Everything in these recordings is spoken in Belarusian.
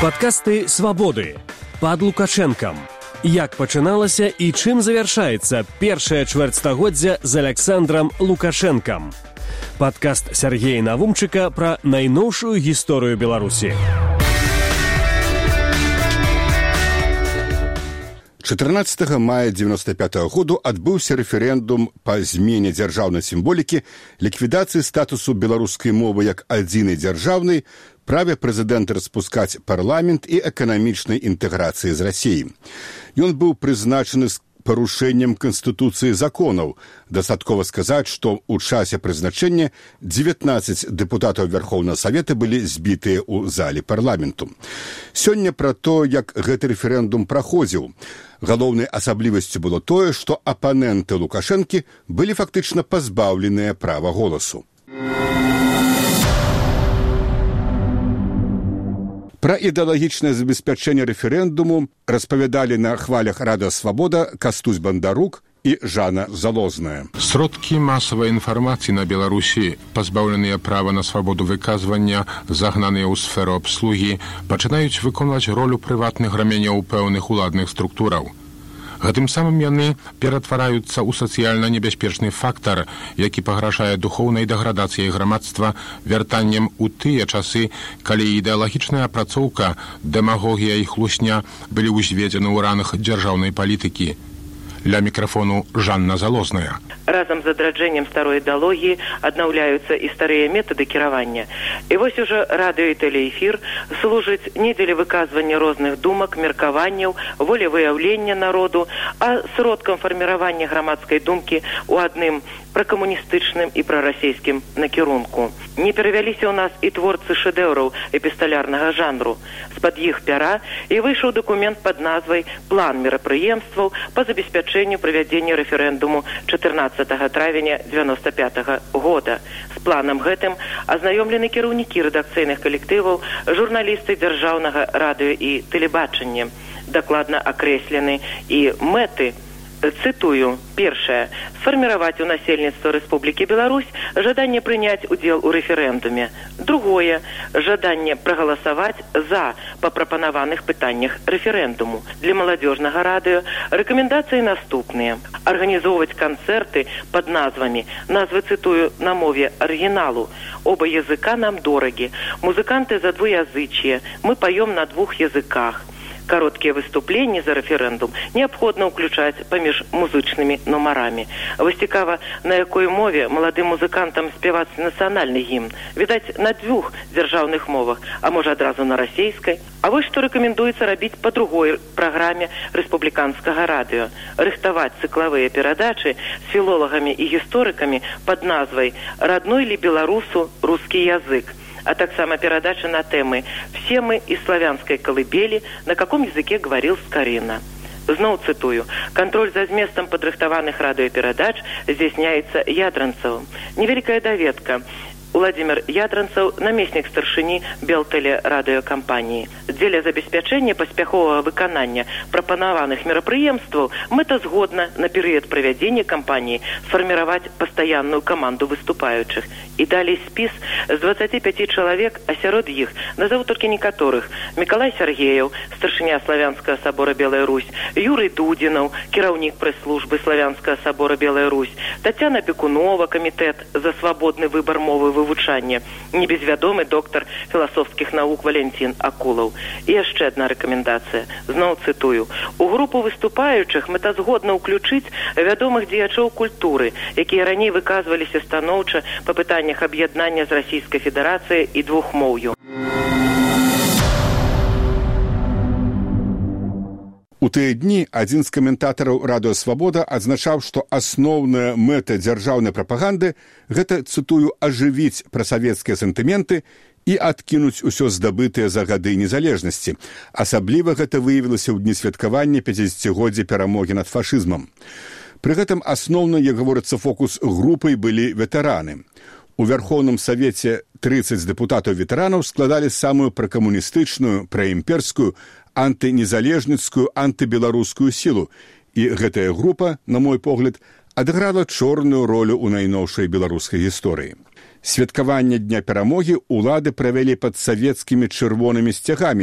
Падкасты «Свабоды» пад Лукашэнкам. Як пачыналася і чым завяршаецца першае чвэрцьстагоддзя з Аляксандрам Лукашэнкам. Падкаст Сергея Навумчыка пра найноўшую гісторыю Беларусі. 14 мая 1995 году адбыўся рэферэндум па змене дзяржаўнай сімволікі, ліквідацыі статусу беларускай мовы як адзінай дзяржаўнай, праве прэзідэнта распускаць парламент і эканамічнай інтэграцыі з Расіяй. Ён быў прызначаны з парушэннем Канстытуцыі законаў. Дастаткова сказаць, што ў часе прызначэння 19 дэпутатаў Верхоўнага Савета былі збітыя ў зале парламенту. Сёння пра то, як гэты рэферэндум праходзіў. Галоўнай асаблівасцю было тое, што апаненты Лукашэнкі былі фактычна пазбаўленыя права голасу. Пра ідэалагічнае забеспячэнне рэферэндуму распавядалі на хвалях Радыё Свабода Кастусь Бандарук і Жанна Залозная. Сродкі масавай інфармацыі на Беларусі, пазбаўленыя права на свабоду выказвання, загнаныя ў сферу абслугі, пачынаюць выконваць ролю прыватных раменяў пэўных уладных структураў. Гэтым самым яны ператвараюцца ў сацыяльна небяспечны фактар, які пагражае духоўнай дэградацыяй грамадства вяртаннем у тыя часы, калі ідэалагічная апрацоўка, дэмагогія і хлусня былі ўзведзены ў ранах дзяржаўнай палітыкі. Ля мікрафону Жанна Залозная. Разам з адраджэннем старой ідэалогіі аднаўляюцца і старыя метады кіравання. І вось ужо радыё і тэлеэфір служыць не дзеля выказвання розных думак, меркаванняў, волевыяўлення народу, а сродкам фарміравання грамадскай думкі ў адным пракамуністычным і прарасійскім накірунку. Не перавяліся ў нас і творцы шэдэўраў эпісталярнага жанру. З-пад іх пяра і выйшаў дакумент пад назвай «План мерапрыемстваў па забеспячэнню правядзення рэферэндуму 14 травеня 1995 года». З планам гэтым азнаёмлены кіраўнікі рэдакцыйных калектываў, журналісты дзяржаўнага радыё і тэлебачання. Дакладна акрэслены і мэты. Цитую. Першае. Сфарміраваць у насельніцтва Рэспублікі Беларусь жаданне прыняць удзел у рэферэндуме. Другое. Жаданне прагаласаваць за па прапанаваных пытаннях рэферэндуму. Для маладзёжнага радыё рэкамендацыі наступныя. Арганізоўваць канцэрты пад назвамі. Назвы цитую на мове арыгіналу. Оба языка нам дорагі. Музыканты за двуязычие. Мы поем на двух языках. Кароткія выступленні за рэферэндум неабходна ўключаць паміж музычнымі нумарамі. Вось цікава, на якой мове маладым музыкантам спяваць нацыянальны гімн. Відаць, на двух дзяржаўных мовах, а можа адразу на расейскай. А вось што рэкамендуецца рабіць па другой праграме рэспубліканскага радыё. Рыхтаваць цыклавыя перадачы з філолагамі і гісторыкамі пад назвай «Родной ли беларусу русский язык», а таксама перадача на тэмы «Все мы из славянской колыбели, на каком языке говорил Скорина». Зноў цитую. Контроль за зместом падрыхтаваных радыёперадач здзяйсняецца Ядранцевым. Невялікая даведка. Владимир Ядранцев, намеснік старшыні Белтэлерадыёкампаніі. Дзеля забеспячэння паспяховага выканання прапанаваных мерапрыемстваў мэтазгодна на перыяд правядзення кампаніі сфарміраваць пастаянную каманду выступаючых. І далей спіс з 25 чалавек, а сярод іх назову толькі некаторых: Мікалай Сергеяў, старшыня Славянскага сабора Белая Русь, Юрый Дудзінаў, кіраўнік прэс-службы Славянскага сабора Белая Русь, Тацяна Пекунова, камітэт за свабодны выбар мовы вывучання, небезвядомы доктар філасофскіх навук Валентин Акулаў. І яшчэ адна рэкамендацыя. Зноў цитую. У групу выступаючых мэтазгодна ўключыць вядомых дзеячоў культуры, якія раней выказваліся станоўча па пытаннях аб'яднання з Расійскай Федэрацыяй і двухмоўю. У тыя дні адзін з каментатараў Радыё Свабода адзначаў, што асноўная мэта дзяржаўнай прапаганды – гэта, цытую, ажывіць прасавецкія сентыменты і адкінуць усё здабытыя за гады незалежнасці. Асабліва гэта выявілася ў дні святкавання 50-годдзя перамогі над фашызмам. Пры гэтым асноўна, як гаворыцца, фокус групай былі ветэраны. У Верхоўным Савеце 30 дэпутатаў-ветэранаў складалі самую пракамуністычную, праімперскую, антынезалежніцкую, антыбеларускую сілу. І гэтая група, на мой погляд, адыграла чорную ролю ў найноўшай беларускай гісторыі. Святкаванне Дня перамогі ўлады правялі пад савецкімі чырвонымі сцягамі,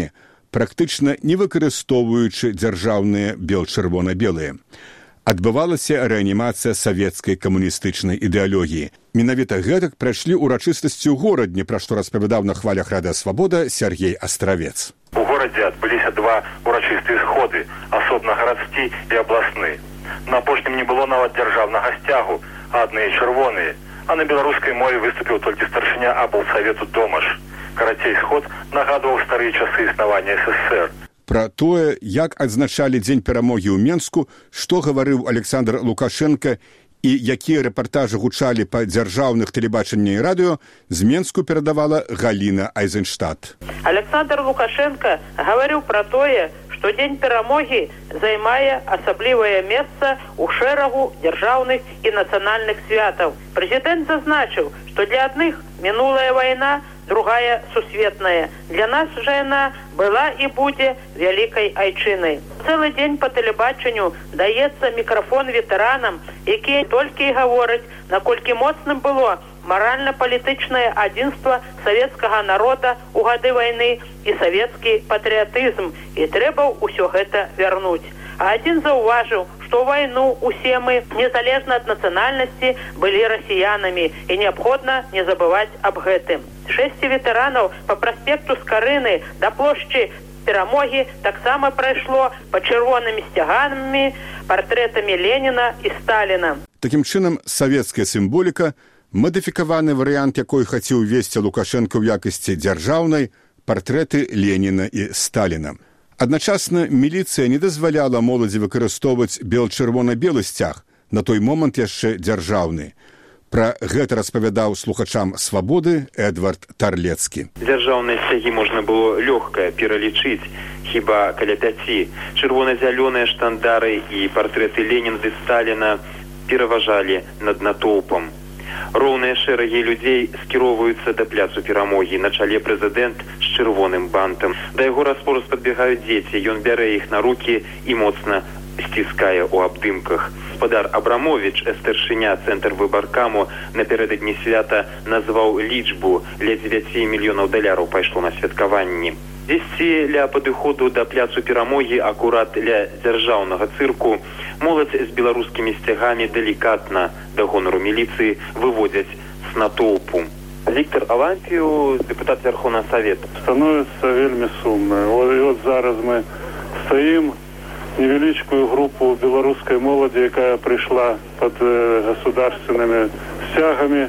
практычна не выкарыстоўваючы дзяржаўныя бел-чырвона-белыя. Адбывалася рэанімацыя савецкай камуністычнай ідэалогіі. Менавіта гэтак прайшлі ўрачыстасці ў горадні, пра што распавядаў на хвалях Радыё Свабода Сергей Астравец. У горадзе адбыліся два урачыстыя сходы, асобна гарадскі і абласны. На апошнім не было нават дзяржаўнага сцягу, адныя чырвоныя, а на беларускай мове выступіў толькі старшыня аблсавету Домаш. Карацей, сход нагадваў старыя часы існавання СССР. Пра тое, як адзначалі дзень перамогі ў Менску, што гаварыў Александр Лукашенко і якія рэпартажы гучалі па дзяржаўных тэлебачання і радыё, з Менску перадавала Галіна Айзенштадт. Александр Лукашенко гаварыў пра тое, што дзень перамогі займае асаблівае месца ў шэрагу дзяржаўных і нацыянальных святаў. Прэзідэнт зазначыў, што для адных мінулая вайна, другая сусветная. Для нас жа яна была і будзе вялікай айчынай. Цэлы дзень па тэлебачанню даецца мікрафон ветэранам, якія толькі і гавораць, наколькі моцным было маральна-палітычнае адзінства савецкага народа ў гады вайны і савецкі патрыятызм, і трэба ўсё гэта вярнуць. А адзін заўважыў, што вайну усе мы, незалежна ад нацыянальнасці, былі расіянамі, і неабходна не забываць аб гэтым. 6 ветэранаў па праспекту Скарыны да плошчы Перамогі таксама прайшло па чырвонымі сцягамі, партрэтамі Леніна і Сталіна. Такім чынам, савецкая сімволіка, мадыфікаваны варыянт, якой хацеў весці Лукашенко ў якасці дзяржаўнай, партрэты Леніна і Сталіна. Адначасна міліцыя не дазваляла моладзі выкарыстоўваць бел-чырвона-белы сцяг, на той момант яшчэ дзяржаўны. Пра гэта распавядаў слухачам «Свабоды» Эдвард Тарлецкі. Дзяржаўныя сцягі можна было лёгка пералічыць, хіба каля 5. Чырвона-зялёныя штандары і партрэты Леніна і Сталіна пераважалі над натоўпам. Роўныя шэрагі людзей скіроўваюцца да пляцу Перамогі, на чале прэзідэнт з чырвоным бантам. Да яго распораз падбегаюць дзеці, ён бярэ іх на рукі і моцна сціскае ў абдымках. Гаспадар Абрамовіч, старшыня цэнтр выбаркаму, напярэдадні свята назваў лічбу, ля 9 мільёнаў даляраў пайшло на святкаванні. Дзесьці ля падыходу да пляцу Перамогі, акурат ля дзяржаўнага цырку, моладзь з беларускімі сцягамі делікатна да гонару міліцыі выводзяць з натоўпу. Віктор Алампію, дэпутат Верховного Совета. Становіцца вельмі сумна. От зараз мы стаім невеличкую группу белорусской молоди, якая пришла под государственными стягами,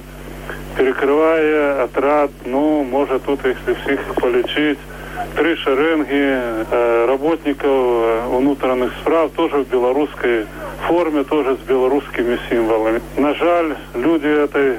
перекрывая отряд, может тут, если всех полечить, 3 шеренги работников внутренних справ, тоже в белорусской форме, тоже с белорусскими символами. На жаль, люди этой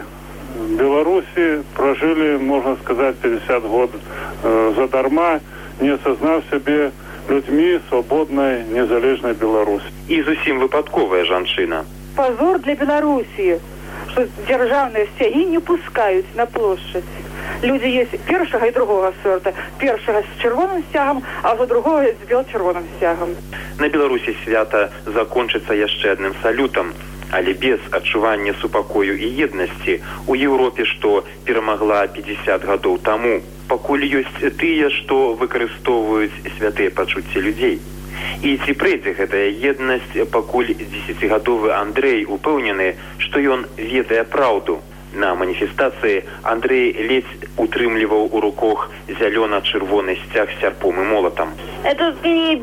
Беларуси прожили, можно сказать, 50 год задарма, не осознав себе людьми свободной, незалежной Беларуси. І зусім выпадковая жанчына. Позор для Беларуси, что державные сцяги не пускают на площадь. Люди есть першага и другого сорта. Першага с чырвоным сцягом, а за другого с бел-чырвоным сцягом. На Беларусі свята закончыцца яшчэ адным салютам, але без адчування супакою і еднасці у Еўропе, што перамагла 50 гадоў таму. Пакуль ёсць тыя, што выкарыстоўваюць святыя пачуцці людзей. І ці прыйдзе гэтая еднасць, пакуль 10-гадовы Андрэй упэўнены, што ён ведае праўду. На маніфестацыі Андрэй ледзь утрымліваў у руках зялёна-чырвоны сцяг з сярпом і молатам. Это не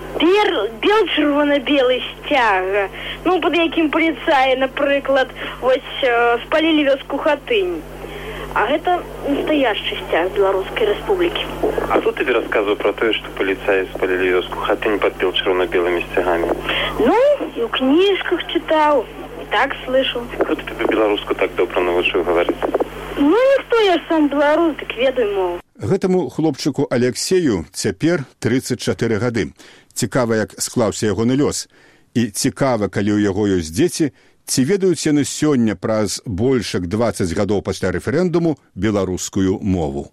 бел-чырвона-белы сцяг. Под якім паліцаі, напрыклад, спалілі вёску Хатынь. А гэта настоящий сцяг Белорусской Республики. А тут тебе рассказываю про то, что полицаи спалили вёску Хатынь под черно-белыми стягами. И в книжках читал, и так слышал. Кто тебе белоруску так добро научил говорить? Ніхто, я ж сам беларус, так ведаю мову. Гэтаму хлопчыку Алексею цяпер 34 гады. Цікава, як склаўся ягоны лёс. І цікава, калі ў яго ёсць дзеці, ці ведаюць яны сёння праз больш як 20 гадоў пасля рэферэндуму беларускую мову.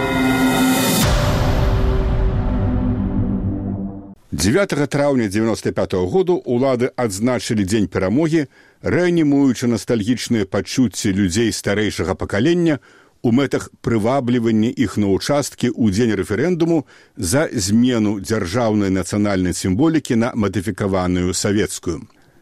9 траўня 95 году улады адзначылі дзень перамогі, рэанімуючы настальгічныя пачуцці людзей старэйшага пакалення у мэтах прываблівання іх на ўчасткі ў дзень рэферэндуму за змену дзяржаўнай нацыянальнай сімволікі на мадыфікаваную савецкую.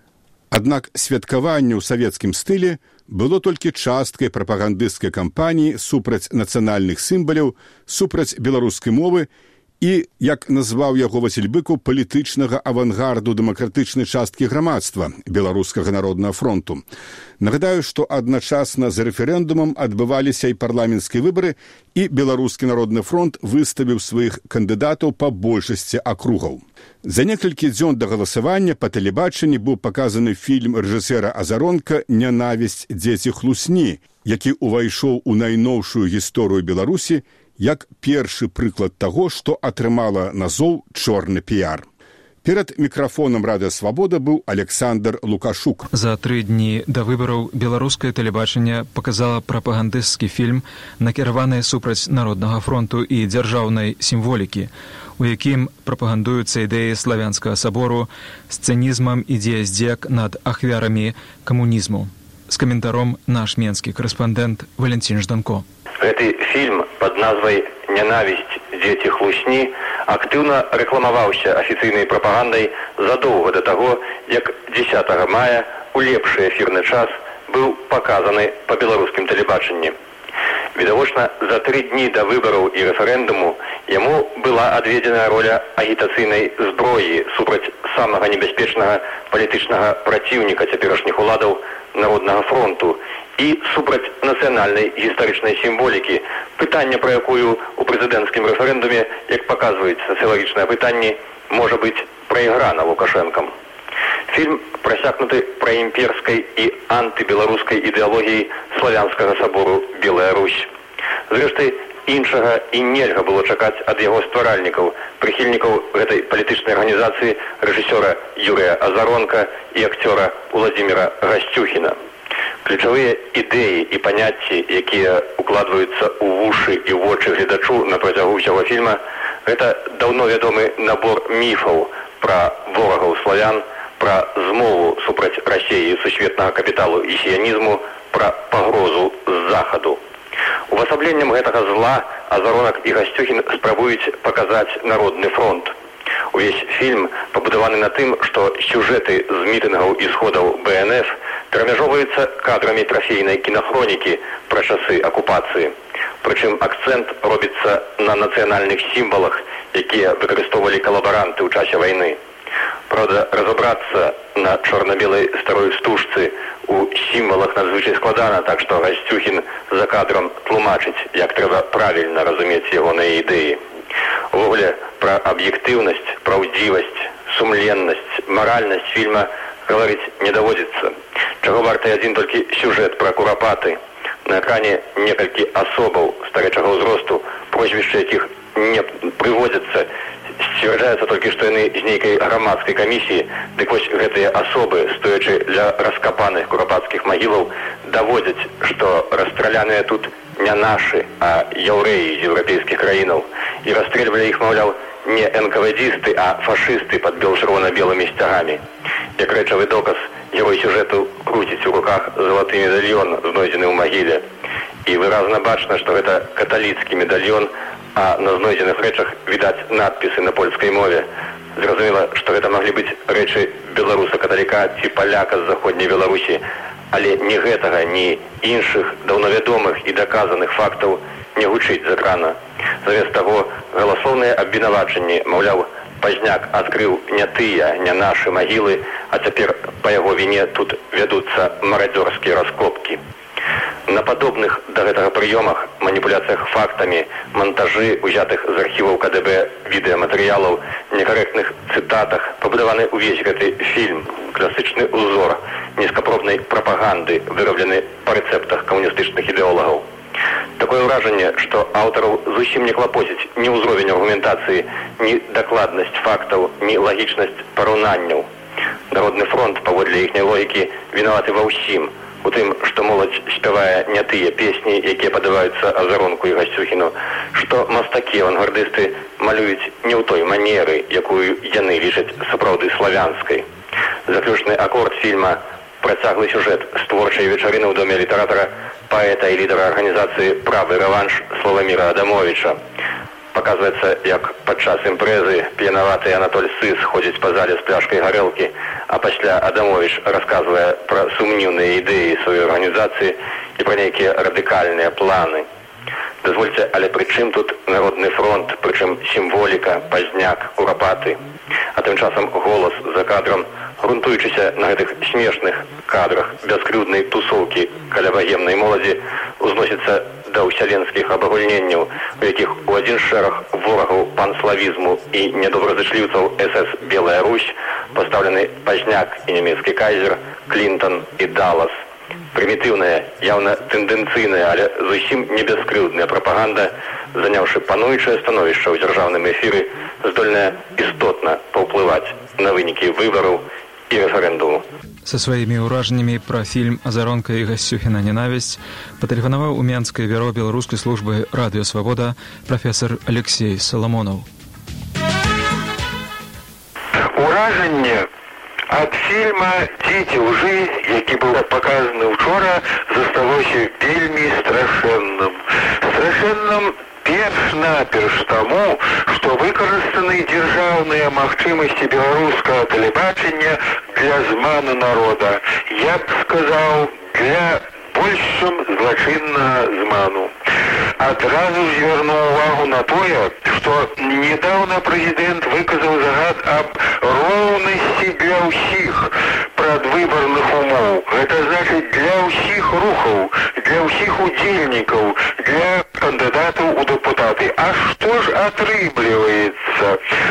Аднак святкаванне ў савецкім стылі было толькі часткай прапагандысцкай кампаніі супраць нацыянальных сімваляў, супраць беларускай мовы і, як назваў яго Васіль Быкаў, палітычнага авангарду дэмакратычнай часткі грамадства Беларускага народнага фронту. Нагадаю, што адначасна з рэферэндумам адбываліся і парламенцкія выбары, і Беларускі народны фронт выставіў сваіх кандыдатаў па большасці акругаў. За некалькі дзён да галасавання па тэлебачанні быў паказаны фільм рэжысэра Азаронка «Нянавісць дзеці хлусні», які ўвайшоў у найноўшую гісторыю Беларусі як першы прыклад таго, што атрымала назоў «чорны піяр». Перад мікрафонам Радыё Свабода быў Александр Лукашук. За 3 дні да выбараў беларускае тэлебачанне паказала прапагандысцкі фільм, накіраваны супраць Народнага фронту і дзяржаўнай сімволікі, у якім прапагандуюцца ідэі славянскага сабору з цынізмам і дзеяздзек над ахвярамі камунізму. З каментаром наш менскі корэспандэнт Валентин Жданко. Гэты фільм пад назвай «Нянавісць дзеці хлусні» актыўна рэкламаваўся афіцыйнай прапагандай задоўга да таго, як 10 мая у лепшы эфірны час быў паказаны па беларускім тэлебачанні. Відавочна, за 3 дні да выбараў і рэферэндуму яму была адведзена роля агітацыйнай зброі супраць самага небяспечнага палітычнага праціўніка цяперашніх уладаў Народнага фронту і супраць нацыянальнай гістарычнай сімволікі, пытанне, пра якую у прэзідэнцкім рэферэндуме, як паказваюць сацыялагічныя пытанні, можа быць прайграна Лукашэнкам. Фільм прасякнуты праімперскай і антыбеларускай ідэалогіяй славянскага сабору «Белая Русь». Зрэшты, іншага і нельга было чакаць ад яго стваральнікаў, прыхільнікаў гэтай палітычнай арганізацыі рэжысёра Юрыя Азаронка і акцёра Уладзіміра Гасцюхіна. Ключавыя ідэі і паняцці, якія укладваюцца ў вушы і вочы гледачу на працягу ўсяго фільма, гэта даўно вядомы набор міфаў пра ворагаў славян, пра змову супраць Расіі сусветнага капіталу і сіянізму, пра пагрозу з захаду. Увасабленнем гэтага зла Азаронак і Гасцюхін спрабуюць паказаць Народны фронт. Увесь фільм пабудаваны на тым, што сюжэты з мітынгаў і сходаў БНФ перамяжоўваюцца кадрамі трафейнай кінахронікі пра часы акупацыі. Прычым акцэнт робіцца на нацыянальных сімвалах, якія выкарыстоўвалі калабаранты ў часе вайны. Правда, разабрацца на чорна-белай старой стужцы у сімвалах надзвычай складана, так што Гасцюхін за кадрам тлумачыць, як трэба правільна разумець ягоныя ідэі. Увогуле, пра аб'ектыўнасць, праўдзівасць, сумленнасць, маральнасць фільма гаварыць не даводзіцца. Чаго варты адзін толькі сюжэт пра курапаты. На экране некалькі асобаў старэчага ўзросту, прозвішчы якіх не прыводзяцца, сцвярджаецца толькі, што яны з нейкай грамадскай камісіі, дык вось гэтыя асобы, стоячы ля раскапаных курапацкіх магілаў, даводзяць, што расстраляныя тут не нашы, а яўрэі з еўрапейскіх краінаў. І расстрэльвалі іх, маўляў, не НКВДисты, а фашысты пад бел-чырвона-белымі сцягамі. Як рэчавы доказ, герой сюжэту круціць у руках залаты медальён, знойдзены ў магіле. І выразна бачна, што гэта каталіцкі медальён, а на знойдзеных рэчах відаць надпісы на польскай мове. Зразумела, што гэта маглі быць рэчы беларуса-каталіка ці паляка з заходняй Беларусі, але ні гэтага, ні іншых даўновядомых і даказаных фактаў не гучыць з экрана. Замест таго, галасоўныя абвінавачанні, маўляў, пазняк адкрыў не тыя, не нашы магілы, а цяпер па яго віне тут вядуцца марадзёрскія раскопкі. На падобных да гэтага прыёмах, маніпуляцыях фактамі, монтажы, узятых з архіваў КДБ відэаматэрыялаў, некарэктных цытатах пабудаваны ўвесь гэты фільм, класычны ўзор нізкапробнай прапаганды, выраблены па рэцэптах камуністычных ідэолагаў. Такое ўражанне, што аўтараў зусім не клапоціць ні ўзровень аргументацыі, ні дакладнасць фактаў, ні лагічнасць параўнанняў. Народны фронт, паводле іхняй логікі, вінаваты ва ўсім. У тым, што моладзь спявае не тыя песні, якія падаваюцца Азаронку і Гасцюхіну, што мастакі-авангардысты малююць не ў той манеры, якую яны лічаць сапраўды славянскай. Заключны акорд фільма працяглы сюжэт з творчай вечарыны ў доме літаратара, паэта і лідара арганізацыі «Правы рэванш» Славаміра Адамовіча. Показваецца, як падчас імпрэзы п'янаваты Анатоль Сыс ходзіць па зале з пляшкай гарэлкі, а пасля Адамовіч расказвае пра сумнівныя ідэі сваёй арганізацыі і пра нейкія радыкальныя планы. Дазвольце, але пры чым тут Народны фронт, прычым сімволіка, Пазняк, Курапаты. А тым часам голас за кадрам, грунтуючыся на гэтых смешных кадрах бяскрыўднай тусоўкі каля ваеннай моладзі, узносіцца да ўсяленскіх абагульненняў, у якіх у адзін шэраг ворагаў панславізму і недобразычліўцаў СС «Белая Русь» пастаўлены Пазняк і нямецкі кайзер, Клінтон і Даллас. Прымітыўная, яўна тэндэнцыйная, але зусім не бяскрыўдная прапаганда, заняўшы пануючае становішча ў дзяржаўным эфіры, здольная істотна паўплываць на вынікі выбараў і рэферэндуму. Са сваімі ўражаннямі пра фільм «Азаронка» і Гасцюхіна «Ненавісць» патэлефанаваў у Менскае бюро беларускай службы «Радыё Свабода» прафесар Алексей Саламонаў. Уражанне ад фільма «Дзеці лжы», які быў паказаны ўчора, засталося вельмі страшэнным. Страшэнным перш-наперш таму, што выкарыстаны дзяржаўныя магчымасці беларускага тэлебачання для зману народа. Я б сказаў, для большым злачыннага зману. Адразу звярнуў увагу на тое, што недаўна прэзідэнт выказаў загад аб роўнасці для ўсіх прадвыбарных умоў. Гэта значыць для ўсіх рухаў, для ўсіх удзельнікаў, для кандыдатаў у дэпутаты. А што ж атрымліваецца?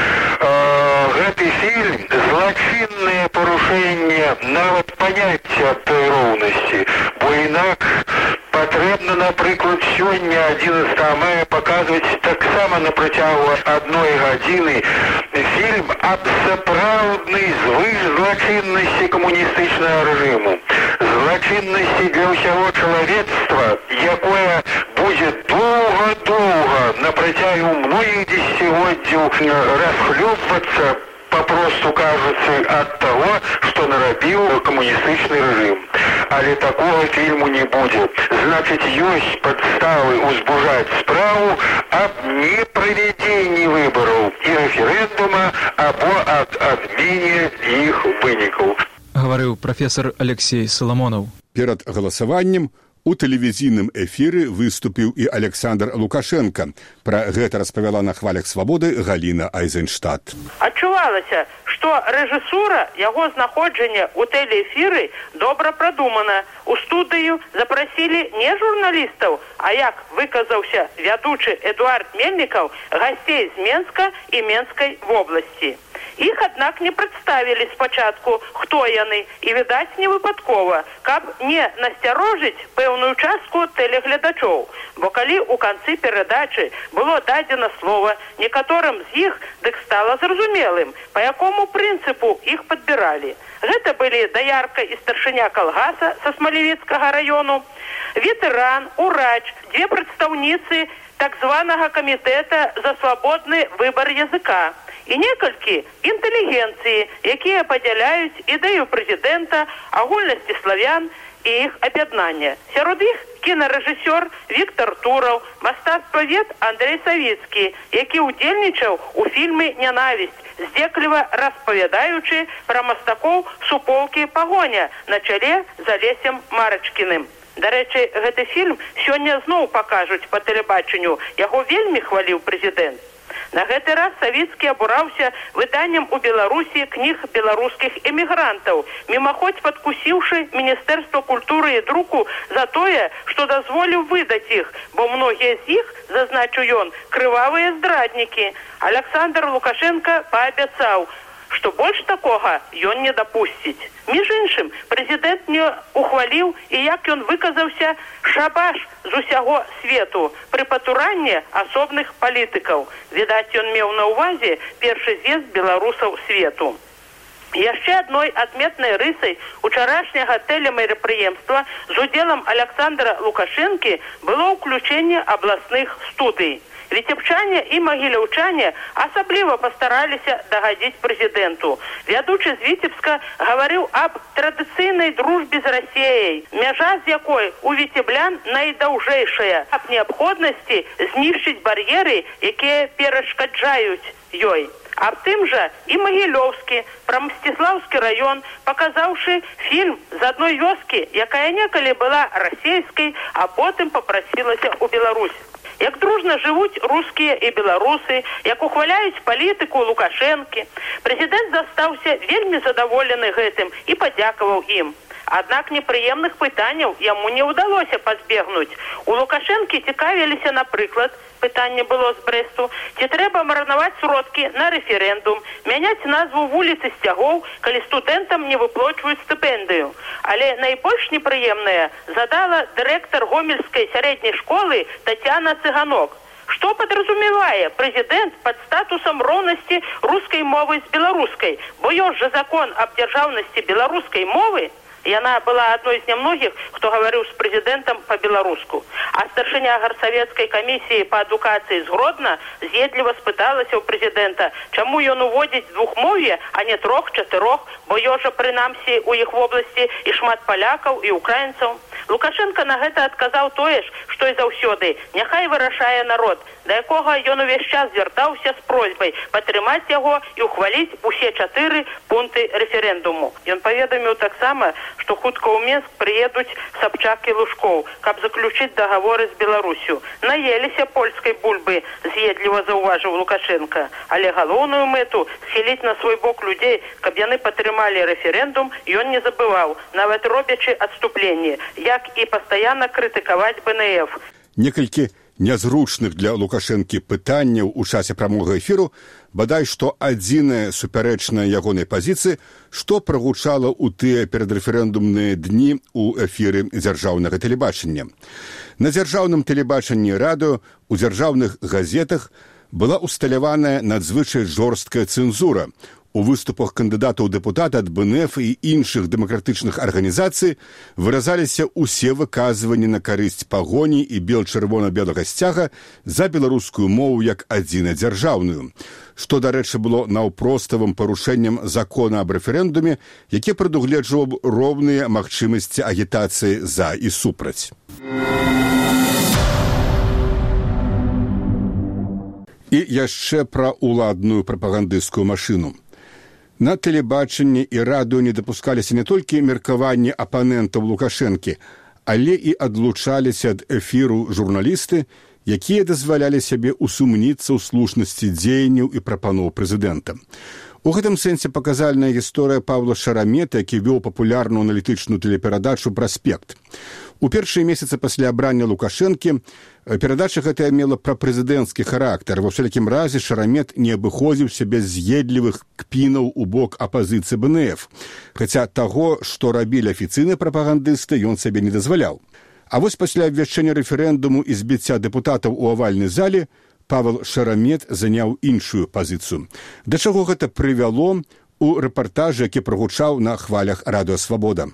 Гэты фільм злачыннае парушэнне нават паняцця той роўнасці, бо інакш патрэбна, напрыклад, сёння 11 мая паказваць таксама на працягу 1 гадзіны фільм аб сапраўднай звышзлачыннасці камуністычнага рэжыму, злачыннасці для ўсяго чалавецтва, якое будзе доўга-доўга на працягу многіх дзесяцігоддзяў расхлёбвацца, папросту кажучы, ад таго, што нарабіў камуністычны рэжым. Але такога фільму не будзе. Значыць, ёсць падставы узбужаць справу аб неправядзенні выбараў і рэферэндума або ад адмене іх вынікаў. Гаварыў прафесар Алексей Саламонаў. Перад галасаваннем у тэлевізійным эфіры выступіў і Александр Лукашенко. Пра гэта распавяла на хвалях свабоды Галіна Айзенштадт. Адчувалася, што рэжысура яго знаходжання ў тэлеэфіры добра прадумана. У студыю запрасілі не журналістаў, а як выказаўся вядучы Эдуард Мельнікаў, гасцей з Менска і Менскай вобласці. Іх, аднак, не прадставілі спачатку, хто яны, і, відаць, не выпадкова, каб не насцярожыць пэўную частку тэлегледачоў. Бо калі ў канцы перадачы было дадзена слова некаторым з іх, дык стала зразумелым, па якому прынцыпу іх падбіралі. Гэта былі даярка і старшыня калгаса са Смалевіцкага раёну, ветэран, урач, дзве прадстаўніцы так званага камітэта за свабодны выбар языка і некалькі інтэлігенцыі, якія падзяляюць ідэю прэзідэнта, агульнасці славян і іх аб'яднання. Сярод іх кінарэжысёр Віктор Тураў, мастацтвавед Андрэй Савіцкі, які ўдзельнічаў у фільме «Ненавісць», здзекліва распавядаючы пра мастакоў суполкі «Пагоня» на чале з Алесем Марачкіным. Дарэчы, гэты фільм сёння зноў пакажуць па тэлебачанню. Яго вельмі хваліў прэзідэнт. На гэты раз Савіцкі абураўся выданнем у Беларусі кніг беларускіх эмігрантаў, мімаходзь падкусіўшы Міністэрства культуры і друку за тое, што дазволіў выдаць іх, бо многія з іх, зазначыў ён, крывавыя здраднікі. Александр Лукашенко паабяцаў, што больш такога ён не дапусціць. Між іншым, прэзідэнт не ухваліў і, як ён выказаўся, шабаш з усяго свету пры патуранні асобных палітыкаў. Відаць, ён меў на ўвазе першы з'езд беларусаў свету. Яшчэ адной адметнай рысай учарашняга тэлемерэпрыемства з удзелам Александра Лукашэнкі было ўключэнне абласных студый. Віцебчане і магіляўчане асабліва пастараліся дагадзіць прэзідэнту. Вядучы з Віцебска гаварыў аб традыцыйнай дружбе з Расіяй, мяжа з якой у віцеблян найдаўжэйшая, аб неабходнасці знішчыць бар'еры, якія перашкаджаюць ёй. Аб тым жа і Магілёўскі, пра Мсціслаўскі раён, паказаўшы фільм з адной вёскі, якая некалі была расійскай, а потым папрасілася ў Беларусь. Як дружна жывуць рускія і беларусы, як ухваляюць палітыку Лукашэнкі. Прэзідэнт застаўся вельмі задаволены гэтым і падзякаваў ім. Аднак непрыемных пытанняў яму не ўдалося пазбегнуць. У Лукашэнкі цікавіліся, напрыклад, пытанне было з Брэсту, ці трэба марнаваць сродкі на рэферэндум, мяняць назву вуліцы Сцягоў, калі студэнтам не выплачваюць стыпендыю. Але найбольш непрыемнае задала дырэктар гомельскай сярэдняй школы Тацяна Цыганок. Што падразумевае прэзідэнт пад статусам роўнасці рускай мовы з беларускай? Бо ёсць жа закон аб дзяржаўнасці беларускай мовы. Яна была адной з нямногіх, хто гаварыў з прэзідэнтам па-беларуску. А старшыня гарсавецкай камісіі па адукацыі з Гродна з'едліва спыталася ў прэзідэнта, чаму ён уводзіць двухмоўе, а не 3-4, бо ёжа прынамсі у іх вобласці і шмат палякаў і украінцаў. Лукашенко на гэта адказаў тое ж, што і заўсёды. Няхай вырашае народ, да якога ён увесь час звяртаўся з просьбай падтрымаць яго і ухваліць усе 4 пункты рэферэндуму. Ён паведаміў таксама, што хутка ў Мінск прыедуць Сабчак і Лужкоў, каб заключыць дагаворы з Беларусю. Наеліся польскай бульбы, з'едліва заўважыў Лукашенко. Але галоўную мэту схіліць на свой бок людзей, каб яны падтрымалі рэферэндум, ён не забываў, нават робячы адступленне, як і пастаянна крытыкаваць БНФ. Некалькі нязручных для Лукашэнкі пытанняў у часе прамога эфіру, бадай што адзіная супярэчная ягонай пазіцыі, што прагучала ў тыя перадрэферэндумныя дні ў эфіры дзяржаўнага тэлебачання. На дзяржаўным тэлебачанні радыё у дзяржаўных газетах была усталяваная надзвычай жорсткая цэнзура. У выступах кандыдатаў дэпутата ад БНФ і іншых дэмакратычных арганізацый выразаліся ўсе выказванні на карысць пагоні і бел-чырвона-белага сцяга за беларускую мову як адзінадзяржаўную, што, дарэчы, было наўпроставым парушэннем закона аб рэферэндуме, які прадугледжваў роўныя магчымасці агітацыі за і супраць. І яшчэ пра ўладную прапагандысцкую машыну. На тэлебачанні і радыё не дапускаліся не толькі меркаванні апанентаў Лукашэнкі, але і адлучаліся ад эфіру журналісты, якія дазвалялі сябе усумніцца ў слушнасці дзеянняў і прапаноў прэзідэнта. У гэтым сэнсе паказальная гісторыя Павла Шарамета, які вёў папулярную аналітычную тэлеперадачу «Праспект». У першыя месяцы пасля абрання Лукашэнкі перадача гэтая мела прапрэзідэнцкі характар. Ва ўсялякім разе Шарамет не абыходзіўся без з'едлівых кпінаў у бок апазіцыі БНФ, хаця таго, што рабілі афіцыйныя прапагандысты, ён сабе не дазваляў. А вось пасля абвяшчэння рэферэндуму і збіцця дэпутатаў у авальнай зале Павел Шарамет заняў іншую пазіцыю. Да чаго гэта прывяло у рэпартажы, які прагучаў на хвалях радыё «Свабода».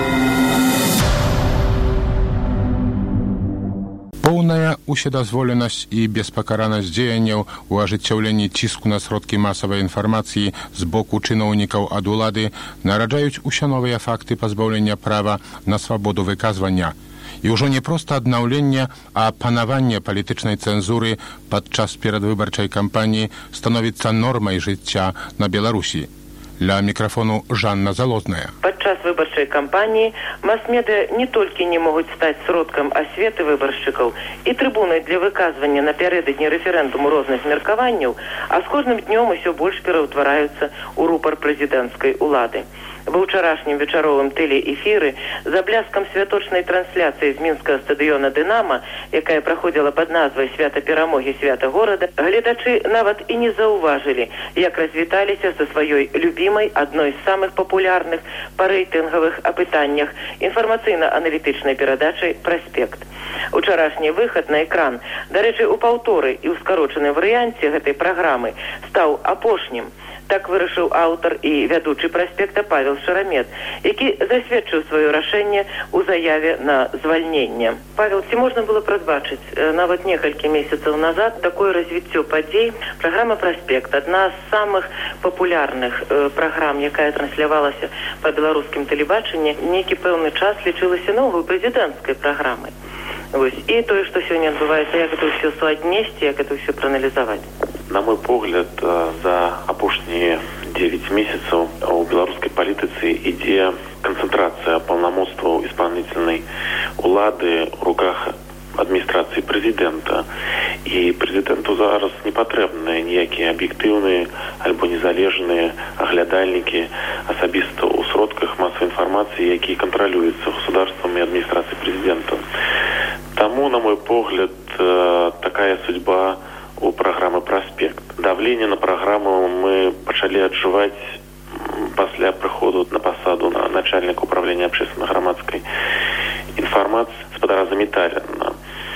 Поўная ўседазволенасць і беспакаранасць дзеянняў у ажыццяўленні ціску на сродкі масавай інфармацыі з боку чыноўнікаў ад улады нараджаюць усё новыя факты пазбаўлення права на свабоду выказвання. І ўжо не проста аднаўленне, а панаванне палітычнай цэнзуры падчас перадвыбарчай кампаніі становіцца нормай жыцця на Беларусі. Для мікрафону Жанна Залозная. Падчас выбарчай кампаніі мас-медыа не толькі не могуць стаць сродкам асветы выбаршчыкаў і трыбунай для выказвання напярэдадні рэферэндуму розных меркаванняў, а з кожным днём усё больш пераўтвараюцца ў рупар прэзідэнцкай улады. Ва ўчарашнім вечаровым тэлеэфіры за бляскам святочнай трансляцыі з мінскага стадыёна «Дынама», якая праходзіла пад назвай «Свята перамогі, свята горада», гледачы нават і не заўважылі, як развіталіся са сваёй любімай, адной з самых папулярных па рэйтынгавых апытаннях інфармацыйна-аналітычнай перадачай «Праспект». Учарашні выхад на экран, дарэчы, у паўторы і ў скарочаным варыянце гэтай праграмы стаў апошнім. Так вырашыў аўтар і вядучы праспекта Павел Шарамет, які засведчыў сваё рашэнне ў заяве на звальненне. Павел, ці можна было прадбачыць нават некалькі месяцаў назад такое развіццё падзей? Праграма «Праспект» — адна з самых папулярных праграм, якая транслявалася па беларускім тэлебачанні, нейкі пэўны час лічылася новой прэзідэнцкай праграмай. І тое, што сёння адбываецца, як это ўсё суаднесці, як это ўсё прааналізаваць? На мой погляд, за апошнія 9 месяцаў у беларускай палітыцы ідзе канцэнтрацыя паўнамоцтваў исполнительнай улады ў руках адміністрацыі прэзідэнта. І прэзідэнту зараз не патрэбныя ніякія аб'ектыўныя альбо незалежныя аглядальнікі асабіста ў сродках масавай інфармацыі, якія кантралююцца государствам і адміністрацыяй прэзідэнта. Таму, на мой погляд, такая судьба у праграмы «Праспект». Давленне на праграму мы пачалі адчуваць пасля прыходу на пасаду на начальніка управлення общественно-грамадскай інфармацыі гаспадара Заміталіна,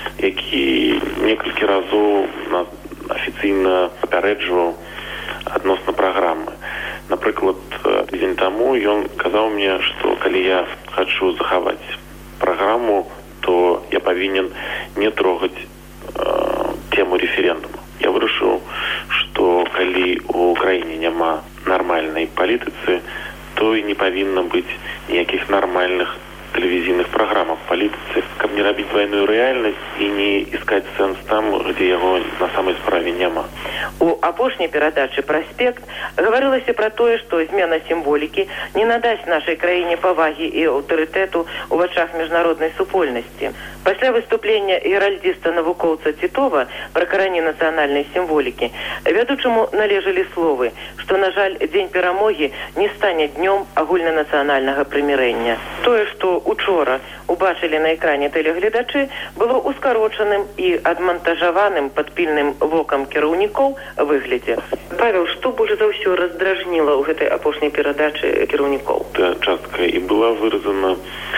які некалькі разоў афіцыйна папярэджваў адносна праграмы. Напрыклад, дзень таму ён казаў мне, што калі я хачу захаваць праграму, то я павінен не трогаць тему референдума. Я вырашыў, што калі ў краіне няма нармальнай палітыцы, то і не павінна быць ніякіх нармальных тэлевізійных праграмах палітыцы, каб не рабіць двойную рэальнасць і не искать сэнс там, дзе яго на самай справе няма. У апошняй перадачы «Праспект» гаварылася пра тое, што змена сімволікі не надасць нашай краіне павагі і аўтарытэту ў вачах міжнароднай супольнасці. Пасля выступлення геральдзіста-навукоўца Титова пра карані нацыянальнай сімволікі вядучаму належалі словы, што, на жаль, дзень перамогі не стане днём агульнанацыянальнага прымірэння. Тое, што учора убачылі на экране тэлегледачы, было ускарочаным і адмантажаваным пад пільным вокам кіраўнікоў выглядзе. Павел, што больш за ўсё раздражніла ў гэтай апошняй перадачы кіраўнікоў? Частка і была выразана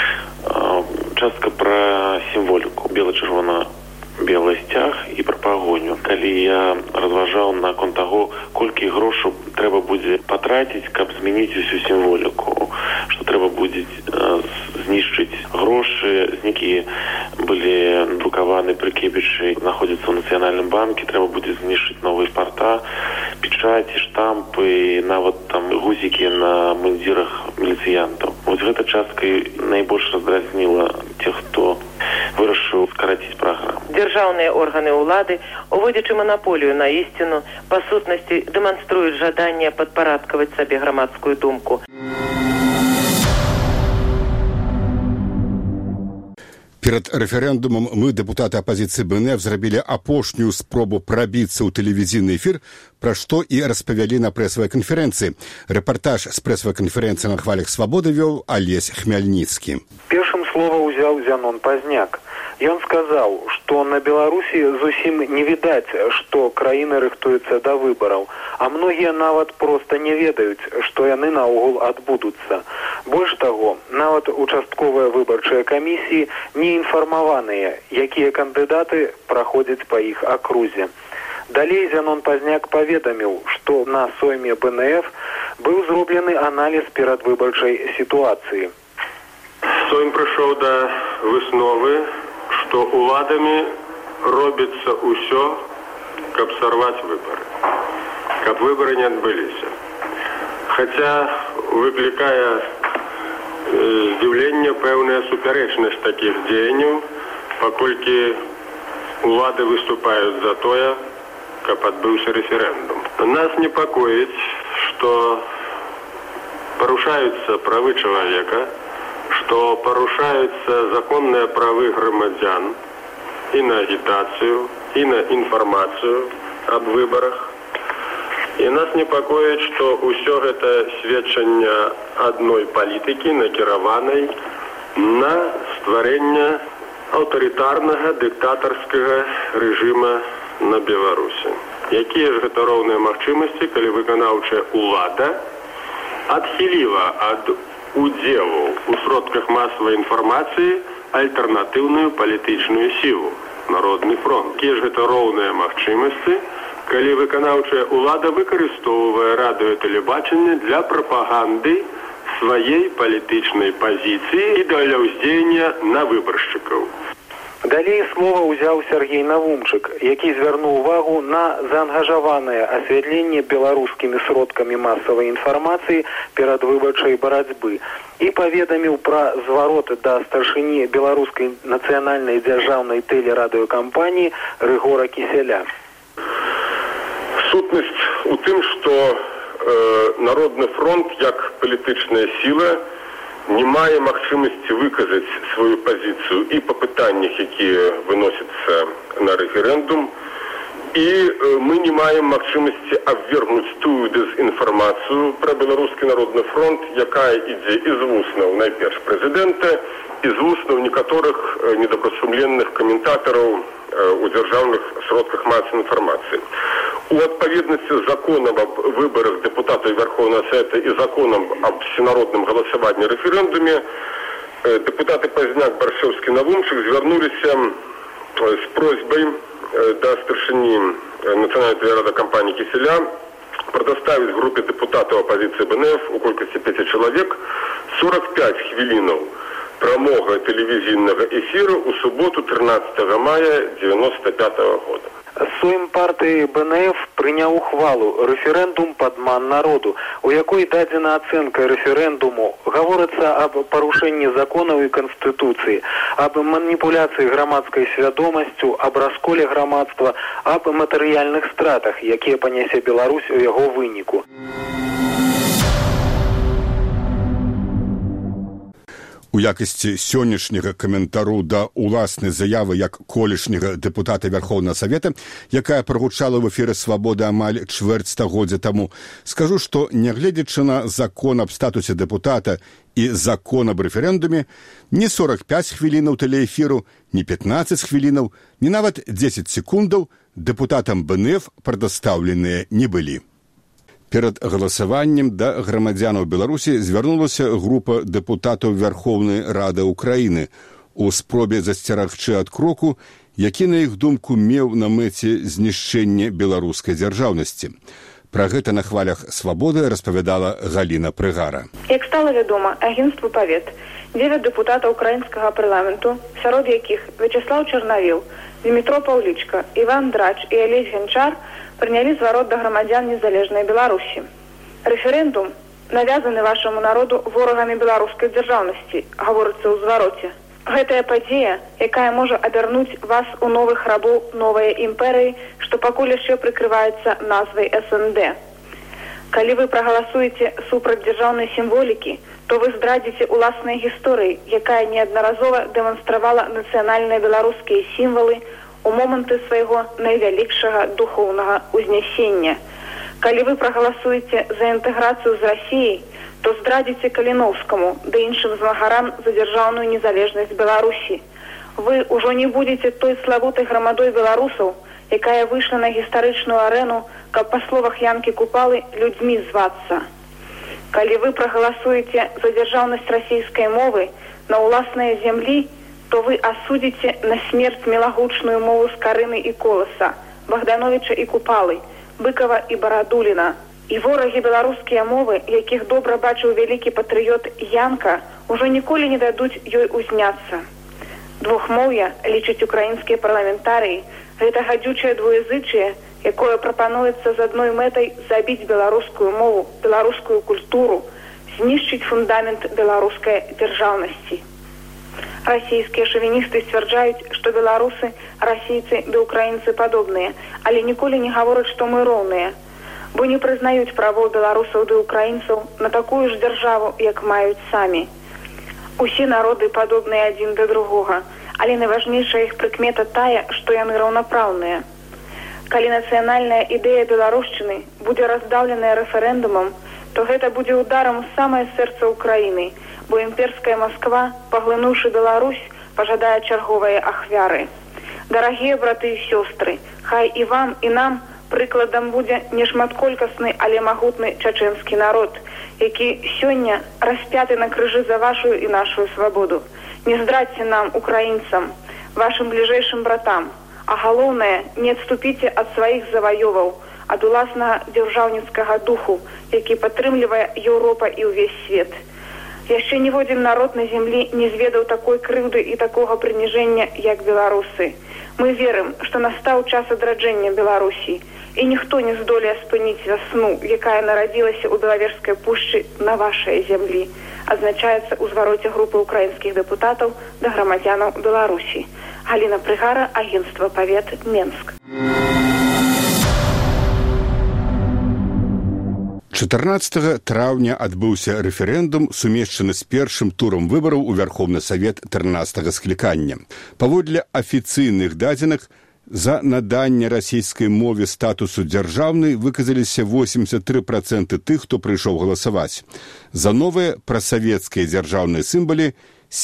частка пра сімволіку, бела-чырвона-белы сцяг і пра пагоню. Калі я разважаў наконт таго, колькі грошаў трэба будзе патраціць, каб змяніць усю сімволіку, што трэба будзе знішчыць грошы, якія былі друкаваны пры Кебічы, знаходзяцца ў Нацыянальным банке, трэба будзе знішчыць новыя парта, печаці, штампы, нават там гузікі на мундзірах міліцыянтаў. Вось гэта частка найбольш раздразніла тех, хто вырашыў скараціць праграму. Дзяржаўныя органы ўлады, уводзячы манаполію на ісціну, па сутнасці дэманструюць жаданне падпарадкаваць сабе грамадскую думку. Перад рэферэндумам мы, дэпутаты апазіцыі БНФ, зрабілі апошнюю спробу прабіцца ў тэлевізійны эфір, пра што і распавялі на прэсавай канферэнцыі. Рэпартаж з прэсавай канферэнцыі на хвалях свабоды вёў Алесь Хмяльніцкі. Першым слова ўзяў Зянон Пазняк. Ён сказаў, што на Беларусі зусім не відаць, што краіна рыхтуецца да выбараў, а многія нават проста не ведаюць, што яны наогул адбудуцца. Больш таго, нават участковыя выбарчыя камісіі не інфармаваныя, якія кандыдаты праходзяць па іх акрузе. Далей Зянон Пазняк паведаміў, што на сойме БНФ быў зроблены аналіз перадвыбарчай сітуацыі. Сойм прыйшоў да высновы, што уладамі робіцца ўсё, каб сарваць выбары, каб выбары не адбыліся. Хаця выклікае здзіўленне пэўная супярэчнасць такіх дзеянняў, паколькі улады выступаюць за тое, каб адбыўся рэферэндум. Нас непакоіць, што парушаюцца правы чалавека, што парушаюцца законныя правы грамадзян і на агітацыю, і на інфармацыю аб выбарах. І нас непакоіць, што ўсё гэта сведчанне адной палітыкі, накіраванай на стварэнне аўтарытарнага дыктатарскага рэжыма на Беларусі. Якія ж гэта роўныя магчымасці, калі выканаўчая ўлада адхіліла ад удзелу ў сродках масавай інфармацыі альтэрнатыўную палітычную сілу, Народны фронт. Якія ж гэта роўныя магчымасці, калі выканаўчая ўлада выкарыстоўвае радыё і тэлебачанне для прапаганды сваей палітычнай пазіцыі і для ўздзеяння на выбаршчыкаў. Далей слова ўзяў Сергей Навумчык, які звярнуў увагу на заангажаванае асвятленне беларускімі сродкамі масавай інфармацыі перадвыбарчай барацьбы і паведаміў пра зварот да старшыні беларускай нацыянальнай дзяржаўнай тэлерадыёкампаніі Рыгора Кісяля. Сутнасць у тым, што Народны фронт як палітычная сіла не мае магчымасці выказаць сваю пазіцыю і па пытаннях, якія выносяцца на рэферэндум, і мы не маем магчымасці абвергнуць тую дэзінфармацыю пра Беларускі народны фронт, якая ідзе з вуснаў найперш прэзідэнта і з вуснаў некаторых недобрасумленных каментатараў у дзяржаўных сродках масавай інфармацыі. У адпаведнасці з законам аб выбарах дэпутатаў Верховнага Савета і законам аб всенародным галасаванні рэферэндуме дэпутаты Пазняк, Баршэўскі, Навумчык звярнуліся з просьбай да старшыні нацыянальнай тэлерадыёкампаніі Кісяля прадаставіць групе дэпутатаў апазіцыі БНФ у колькасці 5 чалавек 45 хвілінаў прамога тэлевізійнага эфіру ў суботу 13 мая 1995 года. Сойм партыі БНФ прыняў ухвалу «Рэферэндум падман народу», у якой дадзена ацэнка рэферэндуму. Гаворыцца аб парушэнні законаў і канстытуцыі, аб маніпуляцыі грамадскай свядомасцю, аб расколе грамадства, аб матэрыяльных стратах, якія панясе Беларусь у яго выніку. У якасці сённяшняга каментару да уласнай заявы як колішняга дэпутата Верховнага Савета, якая прагучала ў эфіры «Свабода» амаль чвэрць стагоддзя таму, скажу, што, нягледзячы на закон аб статусе дэпутата і закон аб рэферэндуме, ні 45 хвілінаў тэлеэфіру, ні 15 хвілінаў, ні нават 10 секундаў дэпутатам БНФ прадастаўленыя не былі. Перад галасаваннем да грамадзянаў Беларусі звярнулася група дэпутатаў Верховнай Рады Украіны у спробе засцерагчы ад кроку, які, на іх думку, меў на мэце знішчэнне беларускай дзяржаўнасці. Пра гэта на хвалях «Свабоды» распавядала Галіна Прыгара. Як стала вядома, агенцтву «Павет» 9 дэпутатаў украінскага парламенту, сярод якіх Вячеслав Чарнавіл, Дмітро Паўлічка, Іван Драч і Алесь Гянчар прынялі зварот да грамадзян незалежнай Беларусі. Рэферэндум навязаны вашаму народу ворагамі беларускай дзяржаўнасці, гаворыцца ў звароце. Гэтая падзея, якая можа абярнуць вас у новых рабоў новай імперыі, што пакуль яшчэ прыкрываецца назвай СНД. Калі вы прагаласуеце супраць дзяржаўнай сімволікі, то вы здрадзіце ўласнай гісторыі, якая неаднаразова дэманстравала нацыянальныя беларускія сімвалы у моманты свайго найвялікшага духоўнага ўзнясення. Калі вы прагаласуеце за інтэграцыю з Расіяй, то здрадзіце Каліноўскаму ды іншым змагарам за дзяржаўную незалежнасць Беларусі. Вы ўжо не будзеце той славутай грамадой беларусаў, якая выйшла на гістарычную арэну, каб, па словах Янкі Купалы, людзьмі звацца. Калі вы прагаласуеце за дзяржаўнасць расійскай мовы на ўласныя зямлі, то вы асудзіце на смерць мілагучную мову Скарыны і Коласа, Богдановича і Купалы, Быкова і Барадуліна. І ворагі беларускія мовы, якіх добра бачыў вялікі патрыёт Янка, ужо ніколі не дадуць ёй узняцца. Двухмоўе, лічаць украінскія парламентарыі, гэта гадзючае двуязычие, якое прапануецца з адной мэтай забіць беларускую мову, беларускую культуру, знішчыць фундамент беларускай дзяржаўнасці. Расійскія шавіністы сцвярджаюць, што беларусы, расійцы ды украінцы падобныя, але ніколі не гавораць, што мы роўныя, бо не прызнаюць правоў беларусаў ды украінцаў на такую ж дзяржаву, як маюць самі. Усе народы падобныя адзін да другога, але найважнейшая іх прыкмета тая, што яны раўнапраўныя. Калі нацыянальная ідэя беларушчыны будзе раздаўленая рэферэндумам, то гэта будзе ударам у самае сэрца Украіны, бо імперская Масква, паглынуўшы Беларусь, пажадае чарговыя ахвяры. Дарагія браты і сёстры, хай і вам, і нам прыкладам будзе не шматколькасны, але магутны чачэнскі народ, які сёння распяты на крыжы за вашу і нашу свабоду. Не здрадзьце нам, украінцам, вашым бліжэйшым братам, А галоўнае, не адступіце ад сваіх заваёваў, ад уласнага дзяржаўніцкага духу, які падтрымлівае Еўропа і ўвесь свет. Яшчэ ніводзін народ на зямлі не зведаў такой крыўды і такога прыніжэння, як беларусы. Мы верым, што настаў час адраджэння Беларусі, і ніхто не здолее спыніць вясну, якая нарадзілася ў Белавежскай пушчы на вашай зямлі, адзначаецца ў звароце групы украінскіх дэпутатаў да грамадзянаў Беларусі. Галіна Прыгара, агенцтва «Павет», Менск. 14 траўня адбыўся рэферэндум, сумешчаны з першым турам выбараў у Верховны Савет 13-го склікання. Паводле афіцыйных дадзеных, за наданне расійскай мове статусу дзяржаўнай выказаліся 83% тых, хто прыйшоў галасаваць. За новыя прасавецкія дзяржаўныя сімвалы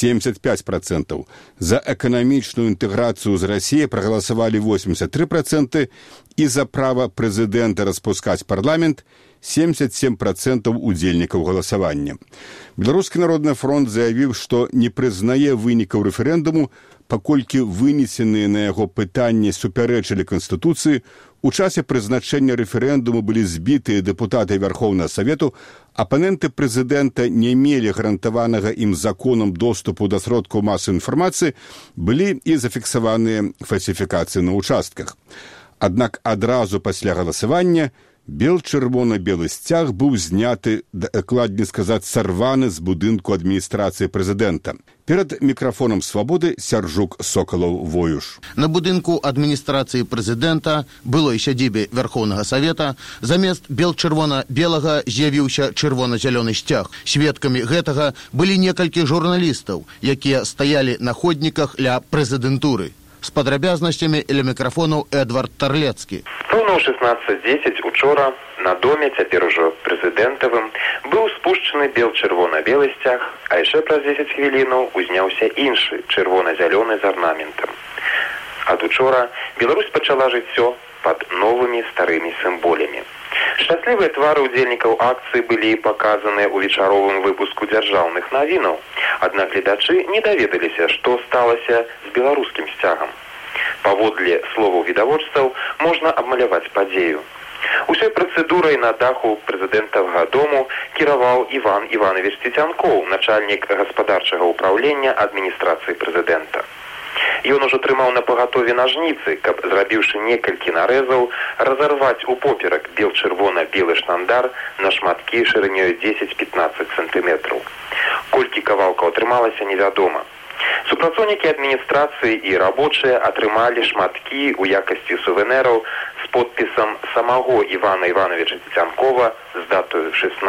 75%. За эканамічную інтэграцыю з Расіяй прагаласавалі 83% і за права прэзідэнта распускаць парламент 77% удзельнікаў галасавання. Беларускі народны фронт заявіў, што не прызнае вынікаў рэферэндуму, паколькі вынесеныя на яго пытанні супярэчылі Канстытуцыі, у часе прызначэння рэферэндуму былі збітыя дэпутаты Верховнага Савету, апаненты прэзідэнта не мелі гарантаванага ім законам доступу да сродкаў масавай інфармацыі, былі і зафіксаваныя фальсіфікацыі на ўчастках. Аднак адразу пасля галасавання бел-чырвона-белы сцяг быў зняты, дакладней сказаць, сарваны з будынку адміністрацыі прэзідэнта. Перад мікрафонам «Свабоды» Сяржук Сокалаў-Воюш. На будынку адміністрацыі прэзідэнта, былой сядзібе Верховнага Савета, замест бел-чырвона-белага з'явіўся чырвона-зялёны сцяг. Сведкамі гэтага былі некалькі журналістаў, якія стаялі на ходніках ля прэзідэнтуры. З падрабязнасцямі ля мікрафонаў Эдвард Тарлецкі. Роўна ў 16:10 учора на доме, цяпер ужо прэзідэнтавым, быў спушчаны бел-чырвона-белы сцяг, а яшчэ праз 10 хвілінаў узняўся іншы чырвона-зялёны з арнаментам. Ад учора Беларусь пачала жыццё пад новымі старымі сімволямі. Шчаслівыя твары ўдзельнікаў акцыі былі паказаныя ў вечаровым выпуску дзяржаўных навінаў, аднак гледачы не даведаліся, што сталася з беларускім сцягам. Паводле словаў відавочцаў можна абмаляваць падзею. Усёй працэдурай на даху прэзідэнтавага дому кіраваў Іван Іванович Цецянкоў, начальнік гаспадарчага ўпраўлення адміністрацыі прэзідэнта. Ён ужо трымаў на пагатове нажніцы, каб, зрабіўшы некалькі нарэзаў, разарваць упоперак бел-чырвона-белы штандар на шматкі шырынёй 10-15 сантыметраў. Колькі кавалкаў атрымалася, невядома. Супрацоўнікі адміністрацыі і рабочыя атрымалі шматкі ў якасці сувенэраў з подпісам самого Івана Івановича Цецянкова з датою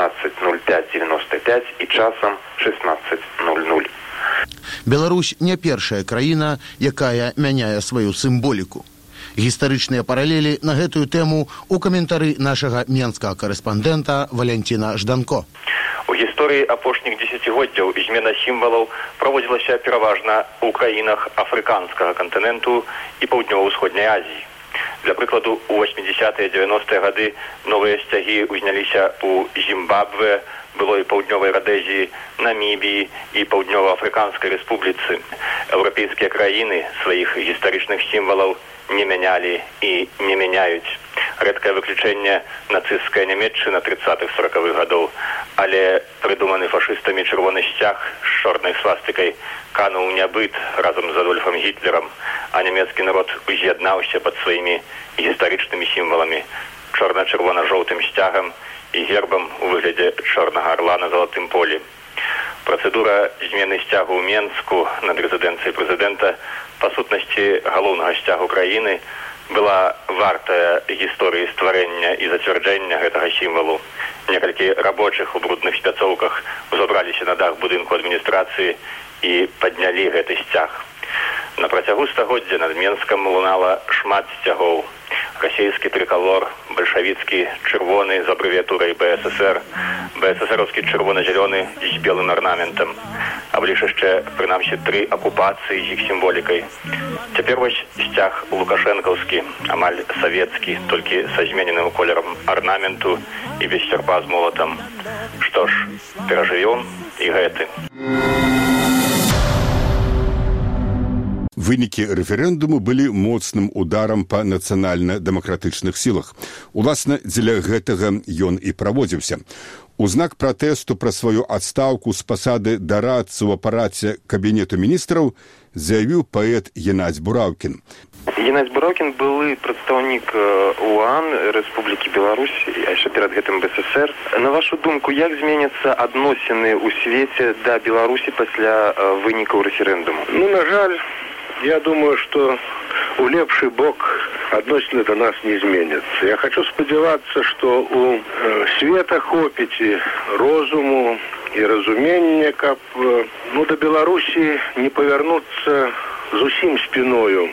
16.05.95 і часам 16.00. Беларусь не першая краіна, якая мяняе сваю сімволіку. Гістарычныя паралелі на гэтую тэму у каментары нашага менскага карэспандэнта Валянціна Жданко. У гісторыі апошніх дзесяцігоддзяў змена сімвалаў праводзілася пераважна ў краінах афрыканскага кантыненту і паўднёва-ўсходняй Азіі. Для прыкладу, у 80-90-е гады новыя сцягі узняліся ў Зімбабве, былой паўднёвай Радэзіі, Намібіі і Паўднёва-Афрыканскай рэспубліцы. Еўрапейскія краіны сваіх гістарычных сімвалаў не мянялі і не мяняюць. Рэдкае выключэнне нацысцкая Нямецчына 30-40-х гадоў, але прыдуманы фашыстамі чырвоны сцяг з чорнай свастыкай кануў у нябыт разам з Адольфам Гітлерам, а нямецкі народ уз'яднаўся пад сваімі гістарычнымі сімваламі, чорна-чырвона-жоўтым сцягам і гербам у выглядзе чорнага арла на залатым полі. Працэдура змены сцягу ў Менску над рэзідэнцыяй прэзідэнта, па сутнасці галоўнага сцягу краіны, была вартая гісторыі стварэння і зацвярджэння гэтага сімвалу. Некалькі рабочых у брудных спяцоўках узабраліся на дах будынку адміністрацыі і паднялі гэты сцяг. На працягу стагоддзя над Менскам лунала шмат сцягоў. Расійскі трыкалор, бальшавіцкі чырвоны з абрэвіатурай БССР, БССРовскі чырвона-зялёны з белым арнаментам. А бліж яшчэ, прынамсі, 3 акупацыі з іх сімволікай. Цяпер вось сцяг лукашэнкаўскі, амаль савецкі, толькі са змененым колерам арнаменту і без сярпа з молатам. Што ж, перажывём і гэты. Вынікі рэферэндуму былі моцным ударам па нацыянальна-дэмакратычных сілах. Уласна, дзеля гэтага ён і праводзіўся. У знак пратэсту пра сваю адстаўку з пасады дарадцы ў апараце Кабінету міністраў заявіў паэт Геннадзь Бураўкін. Геннадзь Бураўкін былы прадстаўнік УАН Рэспублікі Беларусь, а яшчэ перад гэтым БССР. На вашу думку, як зменяцца адносіны ў свеце да Беларусі пасля вынікаў рэферэндуму? На жаль, я думаю, что у лепший бок адносіны до нас не зменятся. Я хочу спадзявацца, что у света хопіць розуму і разумення, каб до Беларусі не павярнуцца зусім спіною.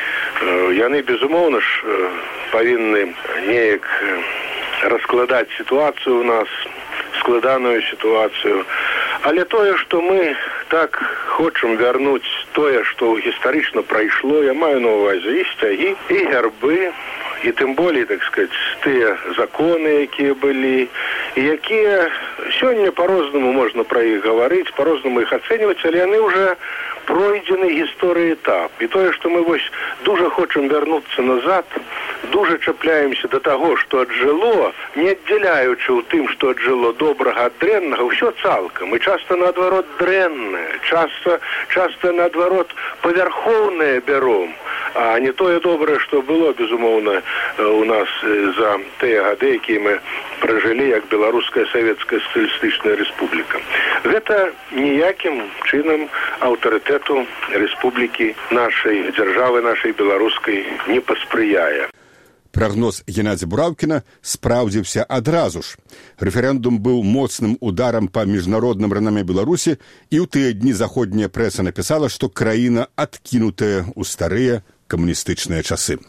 Яны, безумоўна ж, павінны неяк раскладаць сітуацыю у нас, складаную сітуацыю. Але тое, што мы так хочам вярнуць тое, што гістарычна прайшло, я маю на ўвазе і сцягі, і гербы, і тым болей, так сказаць, тыя законы, якія былі, і якія сёння по-рознаму можна пра іх гаварыць, по-рознаму іх ацэньваць, але яны ўжо пройдзены гісторыі этап. І тое, што мы вось дужа хочам вярнуцца назад, дужа чапляемся да таго, што аджыло, не аддзяляючы ў тым, што аджыло добрага ад дрэннага, ўсё цалкам. І часта наадварот дрэннае, часта наадварот павярхоўнае бяром, а не тое добрае, што было, безумоўна, у нас за тыя гады, якія мы пражылі як Беларуская Савецкая Сацыялістычная Рэспубліка. Гэта ніякім чынам аўтарытэту рэспублікі нашай, дзяржавы нашай беларускай не паспрыяе. Прагноз Геннадзя Бураўкіна спраўдзіўся адразу ж. Рэферэндум быў моцным ударам па міжнародным ранаме Беларусі, і ў тыя дні заходняя прэса напісала, што краіна адкінутая ў старыя камуністычныя часы.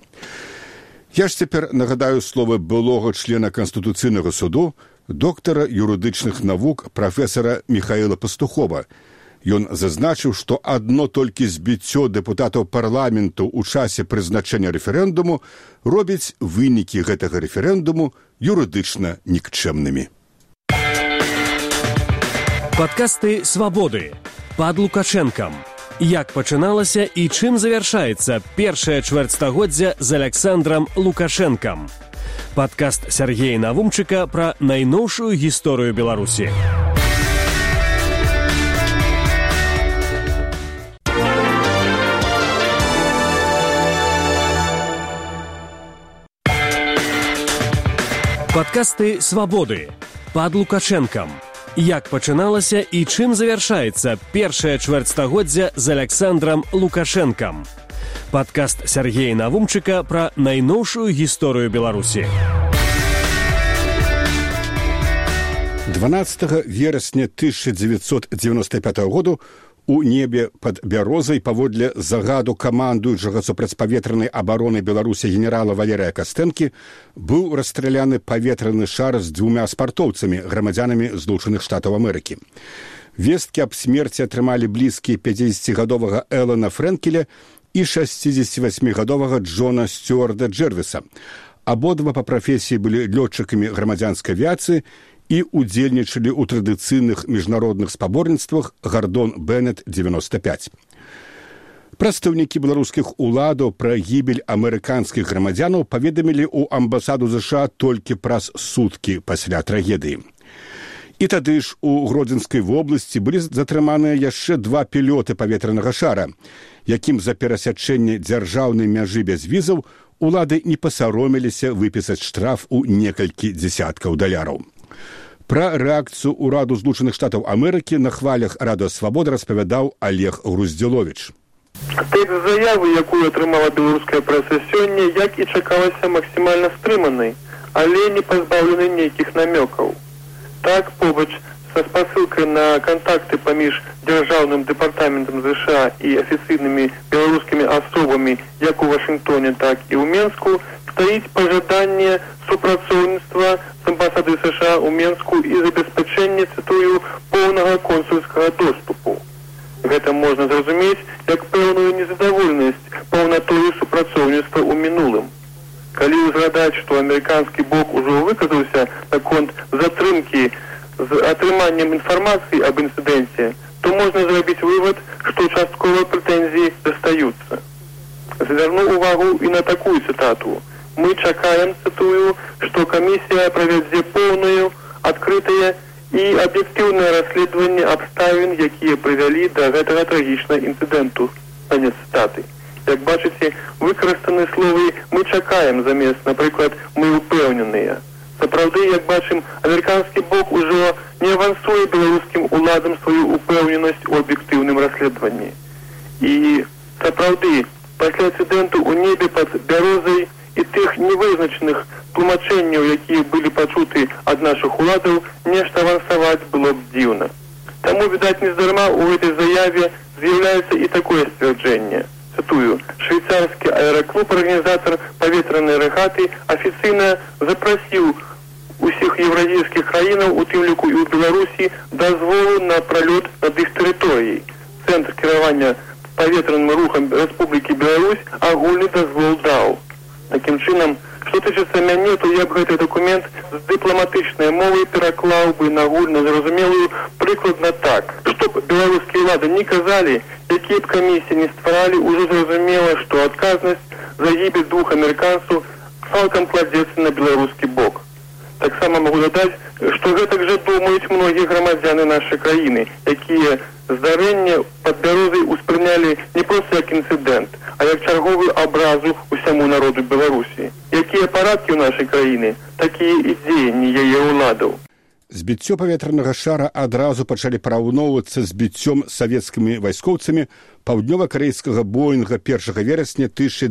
Я ж цяпер нагадаю словы былога члена Канстытуцыйнага суду, доктара юрыдычных навук прафесара Михаіла Пастухова. Ён зазначыў, што адно толькі збіццё дэпутатаў парламенту ў часе прызначэння рэферэндуму робіць вынікі гэтага рэферэндуму юрыдычна нікчэмнымі. Падкасты «Свабоды» пад Лукашэнкам. Як пачыналася і чым завяршаецца першае чвэрцьстагоддзя з Александрам Лукашэнкам. Падкаст Сергея Навумчыка пра найноўшую гісторыю Беларусі. Падкасты «Свабоды» пад Лукашэнкам. Як пачыналася і чым завяршаецца першае чвэрцьстагоддзя з Александрам Лукашэнкам. Падкаст Сергея Навумчыка пра найноўшую гісторыю Беларусі. 12 верасня 1995 году у небе пад Бярозай паводле загаду камандуючага супрацьпаветранай абароны Беларусі генерала Валерыя Кастэнкі быў расстраляны паветраны шар з 2 спартоўцамі, грамадзянамі Злучаных Штатаў Амерыкі. Весткі аб смерці атрымалі блізкія 50-гадовага Элана Фрэнкеля і 68-гадовага Джона Стюарда Джэрвіса. Абодва па прафесіі былі лётчыкамі грамадзянскай авіяцыі і удзельнічалі ў традыцыйных міжнародных спаборніцтвах «Гардон Беннет 95». Прадстаўнікі беларускіх уладаў пра гібель амерыканскіх грамадзянаў паведамілі ў амбасаду ЗША толькі праз суткі пасля трагедыі. І тады ж у Гродзенскай вобласці былі затрыманыя яшчэ 2 пілёты паветранага шара, якім за перасячэнне дзяржаўнай мяжы без візаў улады не пасароміліся выпісаць штраф у некалькі дзесяткаў даляраў. Пра рэакцыю ўраду Злучаных Штатаў Амерыкі на хвалях Радыё Свабода распавядаў Олег Груздзіловіч. Тэкст заявы, якую атрымала беларуская прэса сёння, як і чакалася, максімальна стрыманы, але не пазбаўлены нейкіх намёкаў. Так, побач са спасылкай на кантакты паміж дзяржаўным дэпартаментам ЗША і афіцыйнымі беларускімі асобамі як у Вашынгтоне, так і ў Менску, стаіць пажаданне супрацоўніцтва з амбасады США ў Менску і забеспячэнне, цытую, поўнага консульскага доступу. Гэта можна зразумець як пэўную незадаволенасць паўнатою супрацоўніцтва ў мінулым. Калі ўзгадаць, што амерыканскі бок ужо выказаўся наконт затрымкі з атрыманнем інфармацыі аб інцыдэнце, то можно зрабіць вывод, что частковые претензии застаются. Зверну увагу и на такую цитату. Мы чакаем, цитую, что комиссия проведзе полную, открытое и объективное расследование обставин, якія привели до этого трагичного инциденту. Конец цитаты. Як бачите, використані слови «ми чекаємо» замість, наприклад, «ми впевнені». Сапраўды, як бачим, американский бок уже не авансує белорусским уладам свою упевненість у об'єктивному розслідуванні. І сапраўды, після інциденту у небі під Бярозай і тих невизначених тлумаченняў, які были почуты от наших уладов, нечто авансовать было б дивно. Тому, видать, нездарма у этой заяве з'является и такое стверджение. Цитую, швейцарский аэроклуб, организатор поветренной регаты, официально запросил усіх євразійських країнів, у тим ліку і у Білорусі, дозволу на прольот над їх територією. Центр керування повітряним рухом Республіки Білорусь агульний дозвол дав. Таким чином, що тичиться мене, то я б цей документ з дипломатичної мови переклав би на агульно зрозумілою прикладно так. Щоб білоруські влади не казали, які б комісії не створали, уже зрозуміло, що відказність за гибель двох американців цалком кладеться на білоруський бок. Так само могу додать, что гэтак же думают многие громадяне нашей краины, якія здарэнне під Бярозай успрыняли не просто як инцидент, а як черговую образу усяму народу Беларусі. Якія парадки у нашей краіны, такие и дзеянні яе уладаў. Збіццё паветранага шара адразу пачалі параўноўвацца збіццём савецкімі вайскоўцамі паўднёва-карэйскага Боінга 1 верасня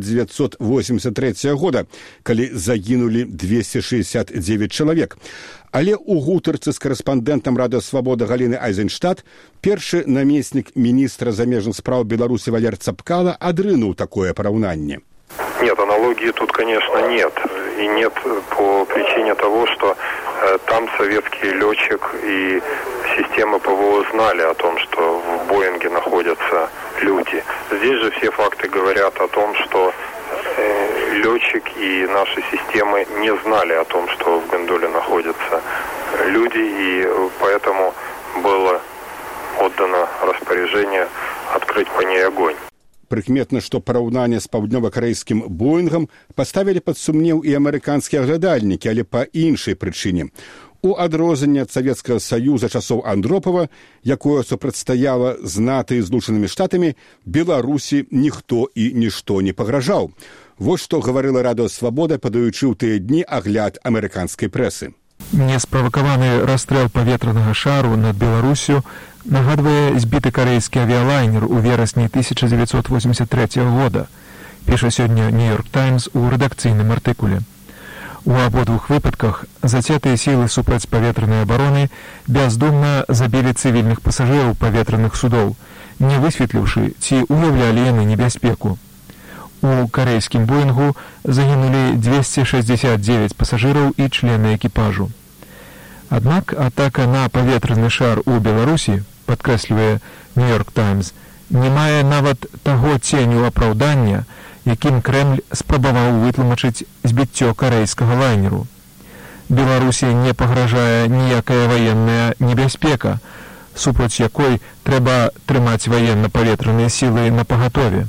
1983 года, калі загінулі 269 чалавек. Але ў гутарцы з карэспандэнтам Радыё Свабода Галіны Айзенштадт першы намеснік міністра замежных спраў Беларусі Валер Цапкала адрынуў такое параўнанне. Нет, аналогии тут, конечно, нет. И нет по причине того, что там советский летчик и системы ПВО знали о том, что в Боинге находятся люди. Здесь же все факты говорят о том, что летчик и наши системы не знали о том, что в гондоле находятся люди, и поэтому было отдано распоряжение открыть по ней огонь. Прыкметна, што параўнанне з паўднёва-карэйскім Боінгам паставілі пад сумнеў і амерыканскія глядальнікі, але па іншай прычыне. У адрозненне ад Савецкага Саюза часоў Андропава, якое супрацьстаяла з НАТО і Злучанымі Штатамі, Беларусі ніхто і нішто не пагражаў. Вось што гаварыла Радыё Свабода, падаючы ў тыя дні агляд амерыканскай прэсы. Несправакаваны расстрэл паветранага шару над Беларусю нагадвае збіты карэйскі авіялайнер у верасні 1983 года, піша сёння «Нью-Йорк Таймс» у рэдакцыйным артыкуле. У абодвух выпадках зацятыя сілы супрацьпаветранай абароны бяздумна забілі цывільных пасажыраў паветраных судоў, не высветліўшы, ці уяўлялі яны небяспеку. У карэйскім Боінгу загінулі 269 пасажыраў і члены экіпажу. Аднак атака на паветраны шар у Беларусі, падкрэслівае «Нью-Йорк Таймс», не мае нават таго ценю апраўдання, якім Крэмль спрабаваў вытлумачыць збіццё карэйскага лайнеру. Беларусі не пагражае ніякая ваенная небяспека, супраць якой трэба трымаць ваенна-паветраныя сілы напагатове.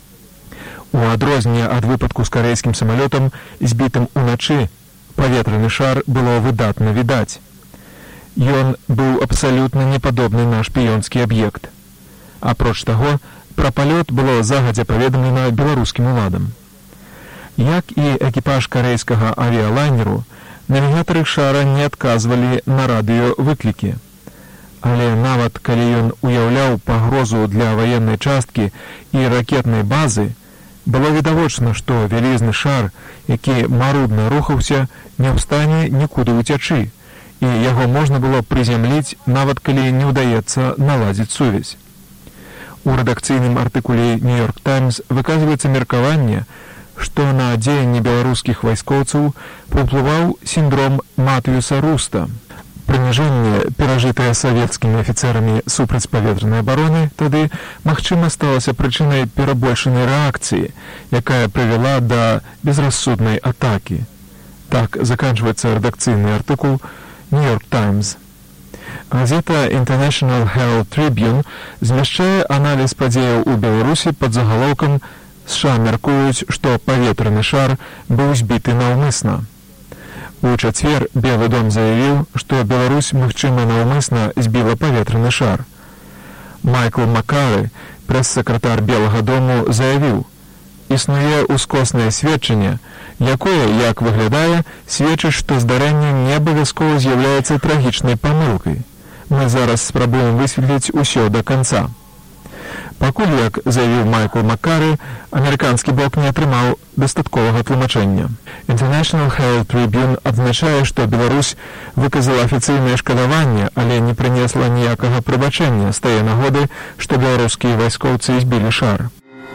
У адрозненне ад выпадку з карэйскім самалётам, збітым уначы, паветраны шар было выдатна відаць. Ён быў абсалютна не падобны на шпіёнскі аб'ект. Апроч таго, пра палёт было загадзя паведамлена беларускім уладам. Як і экіпаж карэйскага авіялайнеру, навігатары шара не адказвалі на радыёвыклікі. Але нават калі ён уяўляў пагрозу для ваеннай часткі і ракетнай базы, было відавочна, што вялізны шар, які марудна рухаўся, не ў стане нікуды ўцячы, і яго можна было прызямліць, нават калі не ўдаецца наладзіць сувязь. У рэдакцыйным артыкуле «Нью-Йорк Таймс» выказваецца меркаванне, што на дзеянні беларускіх вайскоўцаў паўплываў сіндром Матвіюса Руста. Прыніжэнне, перажытае савецкімі афіцэрамі супрацьпаветранай абароны, тады, магчыма, сталася прычынай перабольшанай рэакцыі, якая прывяла да безрассуднай атакі. Так заканчваецца рэдакцыйны артыкул «Нью-Йорк Таймс». Газета International Herald Tribune змяшчае аналіз падзеяў у Беларусі пад загалоўкам «США мяркуюць, што паветраны шар быў збіты наўмысна». У чацвер Белы дом заявіў, што Беларусь, магчыма, наўмысна збіла паветраны шар. Майкл Маккары, прэс-сакратар Белага дому, заявіў: «Існуе ускоснае сведчанне, якое, як выглядае, сведчыць, што здарэнне не абавязкова з'яўляецца трагічнай памылкай. Мы зараз спрабуем высветліць усё да канца». Пакуль, як заявіў Майкл Маккары, амерыканскі бок не атрымаў дастатковага тлумачэння. International Herald Tribune адзначае, што Беларусь выказала афіцыйнае шкадаванне, але не прынесла ніякага прабачэння з тае нагоды, што беларускія вайскоўцы збілі шар.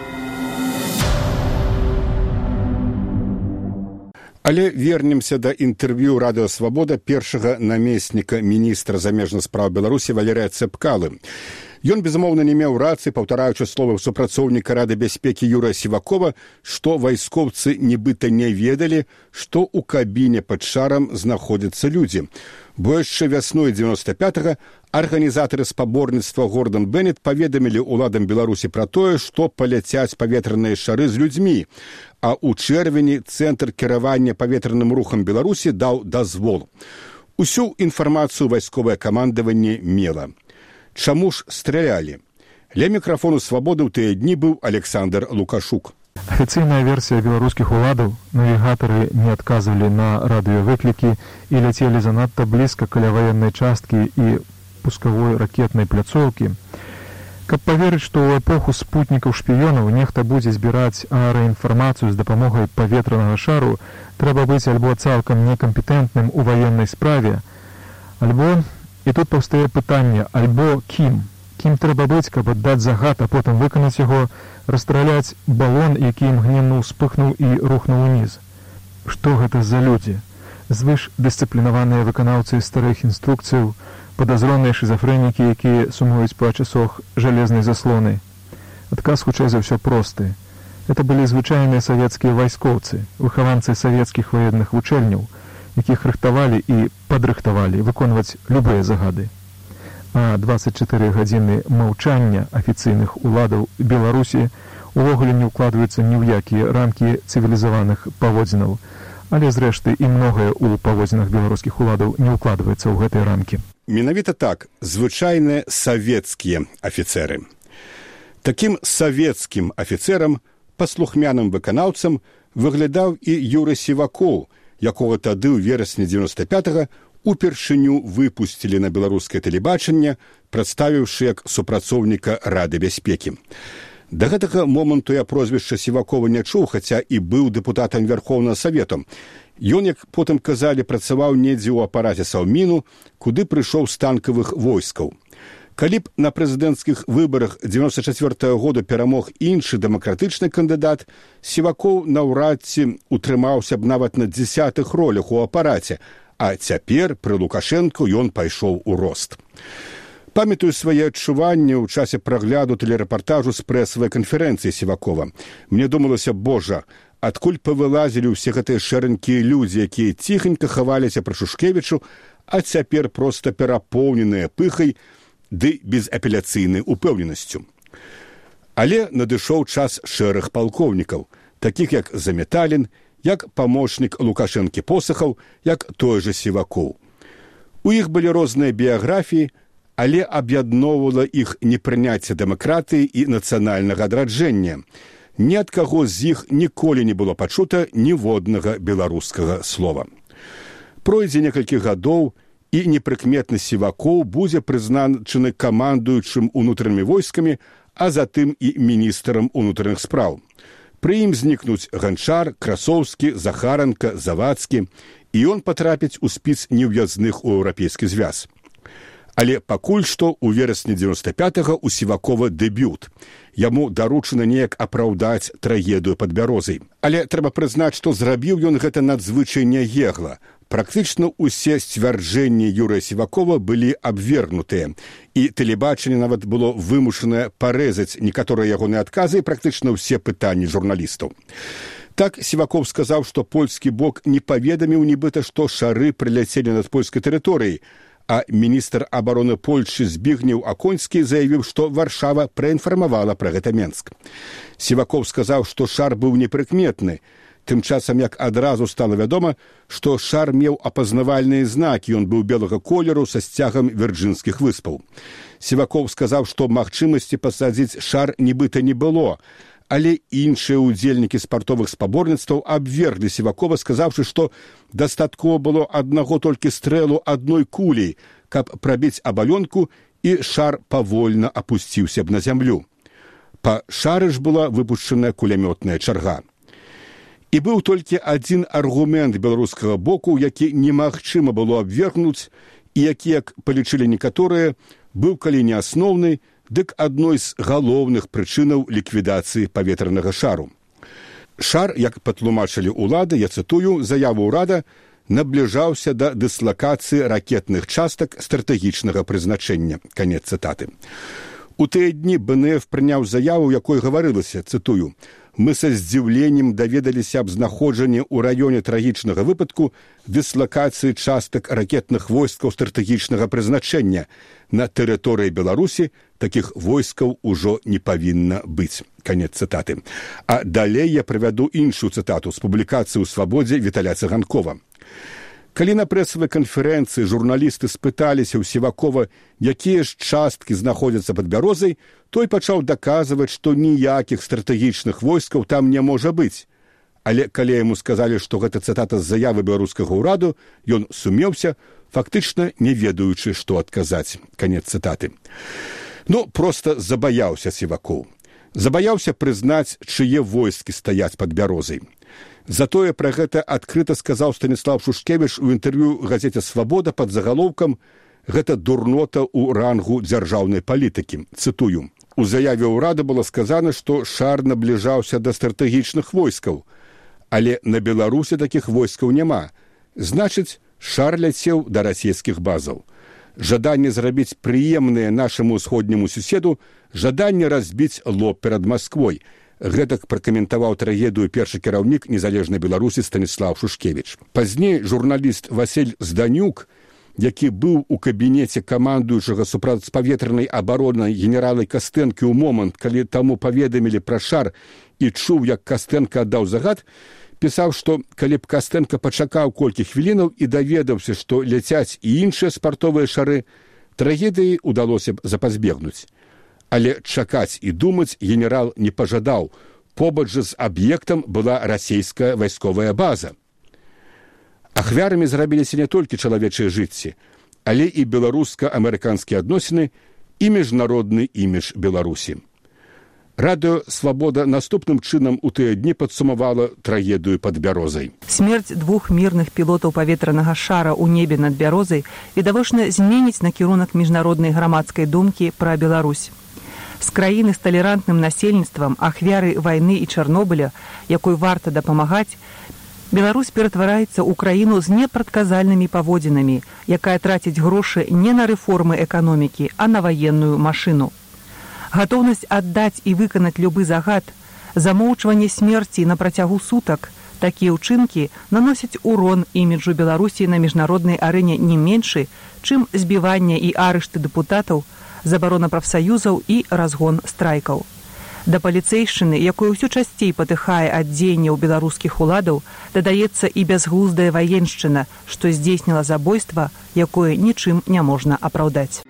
Але вернемся да інтэрв'ю Радыё Свабода першага намесніка міністра замежных спраў Беларусі Валерыя Цэпкалы. Ён, безумоўна, не меў рацыі, паўтараючы словы супрацоўніка Рады бяспекі Юрыя Сівакова, што вайскоўцы нібыта не ведалі, што ў кабіне пад шарам знаходзяцца людзі. Бо яшчэ вясной 95-го арганізатары спаборніцтва Гордан Беннет паведамілі ўладам Беларусі пра тое, што паляцяць паветраныя шары з людзьмі, а ў чэрвені Цэнтр кіравання паветраным рухам Беларусі даў дазвол. Усю інфармацыю вайсковае камандаванне мела. Чаму ж стралялі? Ля мікрафону «Свабоды» ў тыя дні быў Александр Лукашук. Афіцыйная версія беларускіх уладаў: навігатары не адказвалі на радыёвыклікі і ляцелі занадта блізка каля ваеннай часткі і пускавой ракетнай пляцоўкі. Каб паверыць, што ў эпоху спутнікаў-шпіёнаў нехта будзе збіраць аэраінфармацыю з дапамогай паветранага шару, трэба быць альбо цалкам некампетэнтным у ваеннай справе, альбо, і тут паўстае пытанне, альбо кім? Кім трэба быць, каб аддаць загад, а потым выканаць яго, расстраляць балон, які імгненна ўспыхнуў і рухнуў уніз? Што гэта за людзі? Звыш дысцыплінаваныя выканаўцы старых інструкцыяў, падазроныя шызафрэнікі, якія сумуюць па часах жалезнай заслоны? Адказ хутчэй за ўсё просты. Это былі звычайныя савецкія вайскоўцы, выхаванцы савецкіх ваенных вучэльняў, якіх рыхтавалі і падрыхтавалі выконваць любыя загады. А 24 гадзіны маўчання афіцыйных уладаў Беларусі увогуле не ўкладваюцца ні ў якія рамкі цывілізаваных паводзінаў, але, зрэшты, і многае ў паводзінах беларускіх уладаў не ўкладваецца ў гэтыя рамкі. Менавіта так, звычайныя савецкія афіцэры. Такім савецкім афіцэрам, паслухмяным выканаўцам, выглядаў і Юрый Сівакоў, якога тады ў верасні 95-го упершыню выпусцілі на беларускае тэлебачанне, прадставіўшы як супрацоўніка Рады бяспекі. Да гэтага моманту я прозвішча Сівакова не чуў, хаця і быў дэпутатам Верхоўнага Савету. Ён, як потым казалі, працаваў недзе ў апараце Саўміну, куды прыйшоў з танкавых войскаў. Калі б на прэзідэнцкіх выбарах 94-го году перамог іншы дэмакратычны кандыдат, Сівакоў наўрад ці утрымаўся б нават на 10-х ролях у апараце, а цяпер пры Лукашэнку ён пайшоў у рост. Памятаю свае адчуванні ў часе прагляду тэлерэпартажу з прэсавай канферэнцыі Сівакова. Мне думалася, божа, адкуль павылазілі ўсе гэтыя шэранькія людзі, якія ціхенька хаваліся пры Шушкевічу, а цяпер проста перапоўненыя пыхай ды безапеляцыйнай упэўненасцю. Але надышоў час шэрых палкоўнікаў, такіх як Заметалін, як памочнік Лукашэнкі Посахаў, як той жа Сівакоў. У іх былі розныя біяграфіі, але аб'ядноўвала іх непрыняцце дэмакратыі і нацыянальнага адраджэння. Ні ад каго з іх ніколі не было пачута ніводнага беларускага слова. Пройдзе некалькі гадоў, і непрыкметны Сівакоў будзе прызначаны камандуючым унутранымі войскамі, а затым і міністрам унутраных спраў. Пры ім знікнуць Ганчар, Красоўскі, Захаранка, Завадскі, і ён патрапіць у спіс неўязных у Еўрапейскі звяз. Але пакуль што ў верасні 95-го у Сівакова дэбют. Яму даручана неяк апраўдаць трагедыю пад Бярозай. Але трэба прызнаць, што зрабіў ён гэта надзвычай няегла. Практычна ўсе сцвярджэнні Юрыя Сівакова былі абвергнутыя, і тэлебачанне нават было вымушанае парэзаць некаторыя ягоныя адказы і практычна ўсе пытанні журналістаў. Так Сіваков сказаў, што польскі бок не паведаміў нібыта, што шары прыляцелі над польскай тэрыторыяй, а міністр абароны Польшчы Збігнеў Аконскі заявіў, што Варшава праінфармавала пра гэта Менск. Сівакоў сказаў, што шар быў непрыкметны. Тым часам, як адразу стала вядома, што шар меў апазнавальныя знакі, ён быў белага колеру са сцягам Вірджынскіх выспаў. Сівакоў сказаў, што магчымасці пасадзіць шар нібыта не было, але іншыя ўдзельнікі спартовых спаборніцтваў абверглі Сівакова, сказаўшы, што дастаткова было аднаго толькі стрэлу адной кулей, каб прабіць абалёнку, і шар павольна апусціўся б на зямлю. Па шары ж была выпушчаная кулямётная чарга. І быў толькі адзін аргумент беларускага боку, які немагчыма было абвергнуць, і які, як палічылі некаторыя, быў калі не асноўны, дык адной з галоўных прычынаў ліквідацыі паветранага шару. Шар, як патлумачылі ўлады, я цытую, заяву ўрада, набліжаўся да дыслакацыі ракетных частак стратэгічнага прызначэння. Канец цытаты. У тыя дні БНФ прыняў заяву, у якой гаварылася, цытую, «Мы са здзіўленнем даведаліся аб знаходжанні ў раёне трагічнага выпадку дыслакацыі частак ракетных войскаў стратэгічнага прызначэння. На тэрыторыі Беларусі такіх войскаў ужо не павінна быць». Канец цытаты. А далей я прывяду іншую цытату з публікацыі ў «Свабодзе» Віталя Цыганкова. Калі на прэсавай канферэнцыі журналісты спыталіся ў Сівакова, якія ж часткі знаходзяцца пад Бярозай, той пачаў даказваць, што ніякіх стратэгічных войскаў там не можа быць. Але калі яму сказалі, што гэта цытата з заявы беларускага ўраду, ён сумеўся, фактычна не ведаючы, што адказаць. Канец цытаты. Проста забаяўся Сівакоў. Забаяўся прызнаць, чые войскі стаяць пад Бярозай. Затое пра гэта адкрыта сказаў Станіслав Шушкевіч у інтэрв'ю газеце «Свабода» пад загалоўкам «Гэта дурнота ў рангу дзяржаўнай палітыкі». Цытую. У заяве ўрада было сказана, што шар набліжаўся да стратэгічных войскаў, але на Беларусі такіх войскаў няма. Значыць, шар ляцеў да расійскіх базаў. Жаданне зрабіць прыемнае нашаму ўсходняму суседу, жаданне разбіць лоб перад Масквой. Гэтак пракаментаваў трагедыю першы кіраўнік незалежнай Беларусі Станіслав Шушкевіч. Пазней журналіст Васіль Зданюк, які быў у кабінеце камандуючага супрацьпаветранай абароны генерала Кастэнкі ў момант, калі таму паведамілі пра шар і чуў, як Кастэнка аддаў загад, пісаў, што калі б Кастэнка пачакаў колькі хвілінаў і даведаўся, што ляцяць і іншыя спартовыя шары, трагедыі ўдалося б запазбегнуць. Але чакаць і думаць генерал не пажадаў. Побач жа з аб'ектам была расійская вайсковая база. Ахвярамі зрабіліся не толькі чалавечыя жыцці, але і беларуска-амерыканскія адносіны і міжнародны імідж Беларусі. Радыё «Свабода» наступным чынам у тыя дні падсумавала трагедыю пад Бярозай. Смерць двух мірных пілотаў паветранага шара ў небе над Бярозай відавочна зменіць накірунак міжнароднай грамадскай думкі пра Беларусь. З краіны з талерантным насельніцтвам, ахвяры вайны і Чарнобыля, якой варта дапамагаць, Беларусь ператвараецца ў краіну з непрадказальнымі паводзінамі, якая траціць грошы не на рэформы эканомікі, а на ваенную машыну. Гатоўнасць аддаць і выканаць любы загад, замоўчванне смерці на працягу сутак, такія ўчынкі наносяць урон іміджу Беларусі на міжнароднай арэне не меншы, чым збіванне і арышты дэпутатаў, забарона прафсаюзаў і разгон страйкаў. Да паліцэйшчыны, якой усё часцей патыхае ад дзеянняў беларускіх уладаў, дадаецца і бязглуздая ваеншчына, што здзейсніла забойства, якое нічым не можна апраўдаць.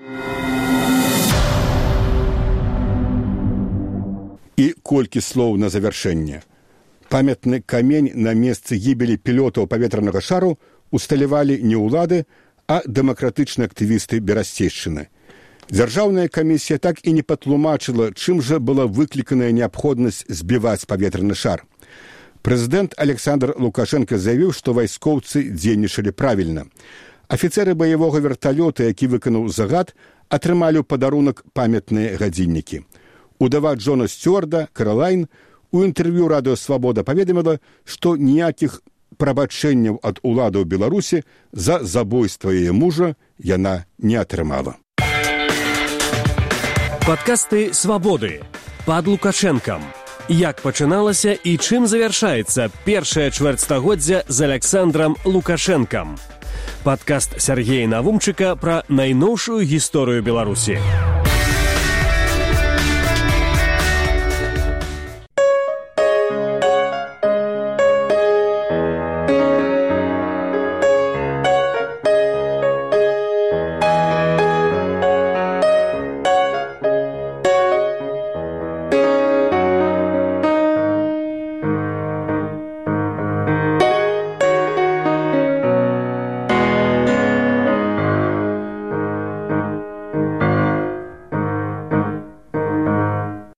І колькі слоў на завяршэнне. Памятны камень на месцы гібелі пілотаў паветранага шару усталявалі не ўлады, а дэмакратычныя актывісты берасцейшчыны. Дзяржаўная камісія так і не патлумачыла, чым жа была выкліканая неабходнасць збіваць паветраны шар. Прэзідэнт Александр Лукашенко заявіў, што вайскоўцы дзейнічалі правільна. Афіцэры баявога верталёта, які выканаў загад, атрымалі ў падарунак памятныя гадзіннікі. Удава Джона Стюарда, Каролайн, у інтэрв'ю радыё «Свабода» паведаміла, што ніякіх прабачэнняў ад уладаў Беларусі за забойства яе мужа яна не атрымала. Падкасты «Свабоды» пад Лукашэнкам. Як пачыналася і чым завяршаецца першае чвэрцьстагоддзя з Александрам Лукашэнкам. Падкаст Сяргея Навумчыка пра найноўшую гісторыю Беларусі.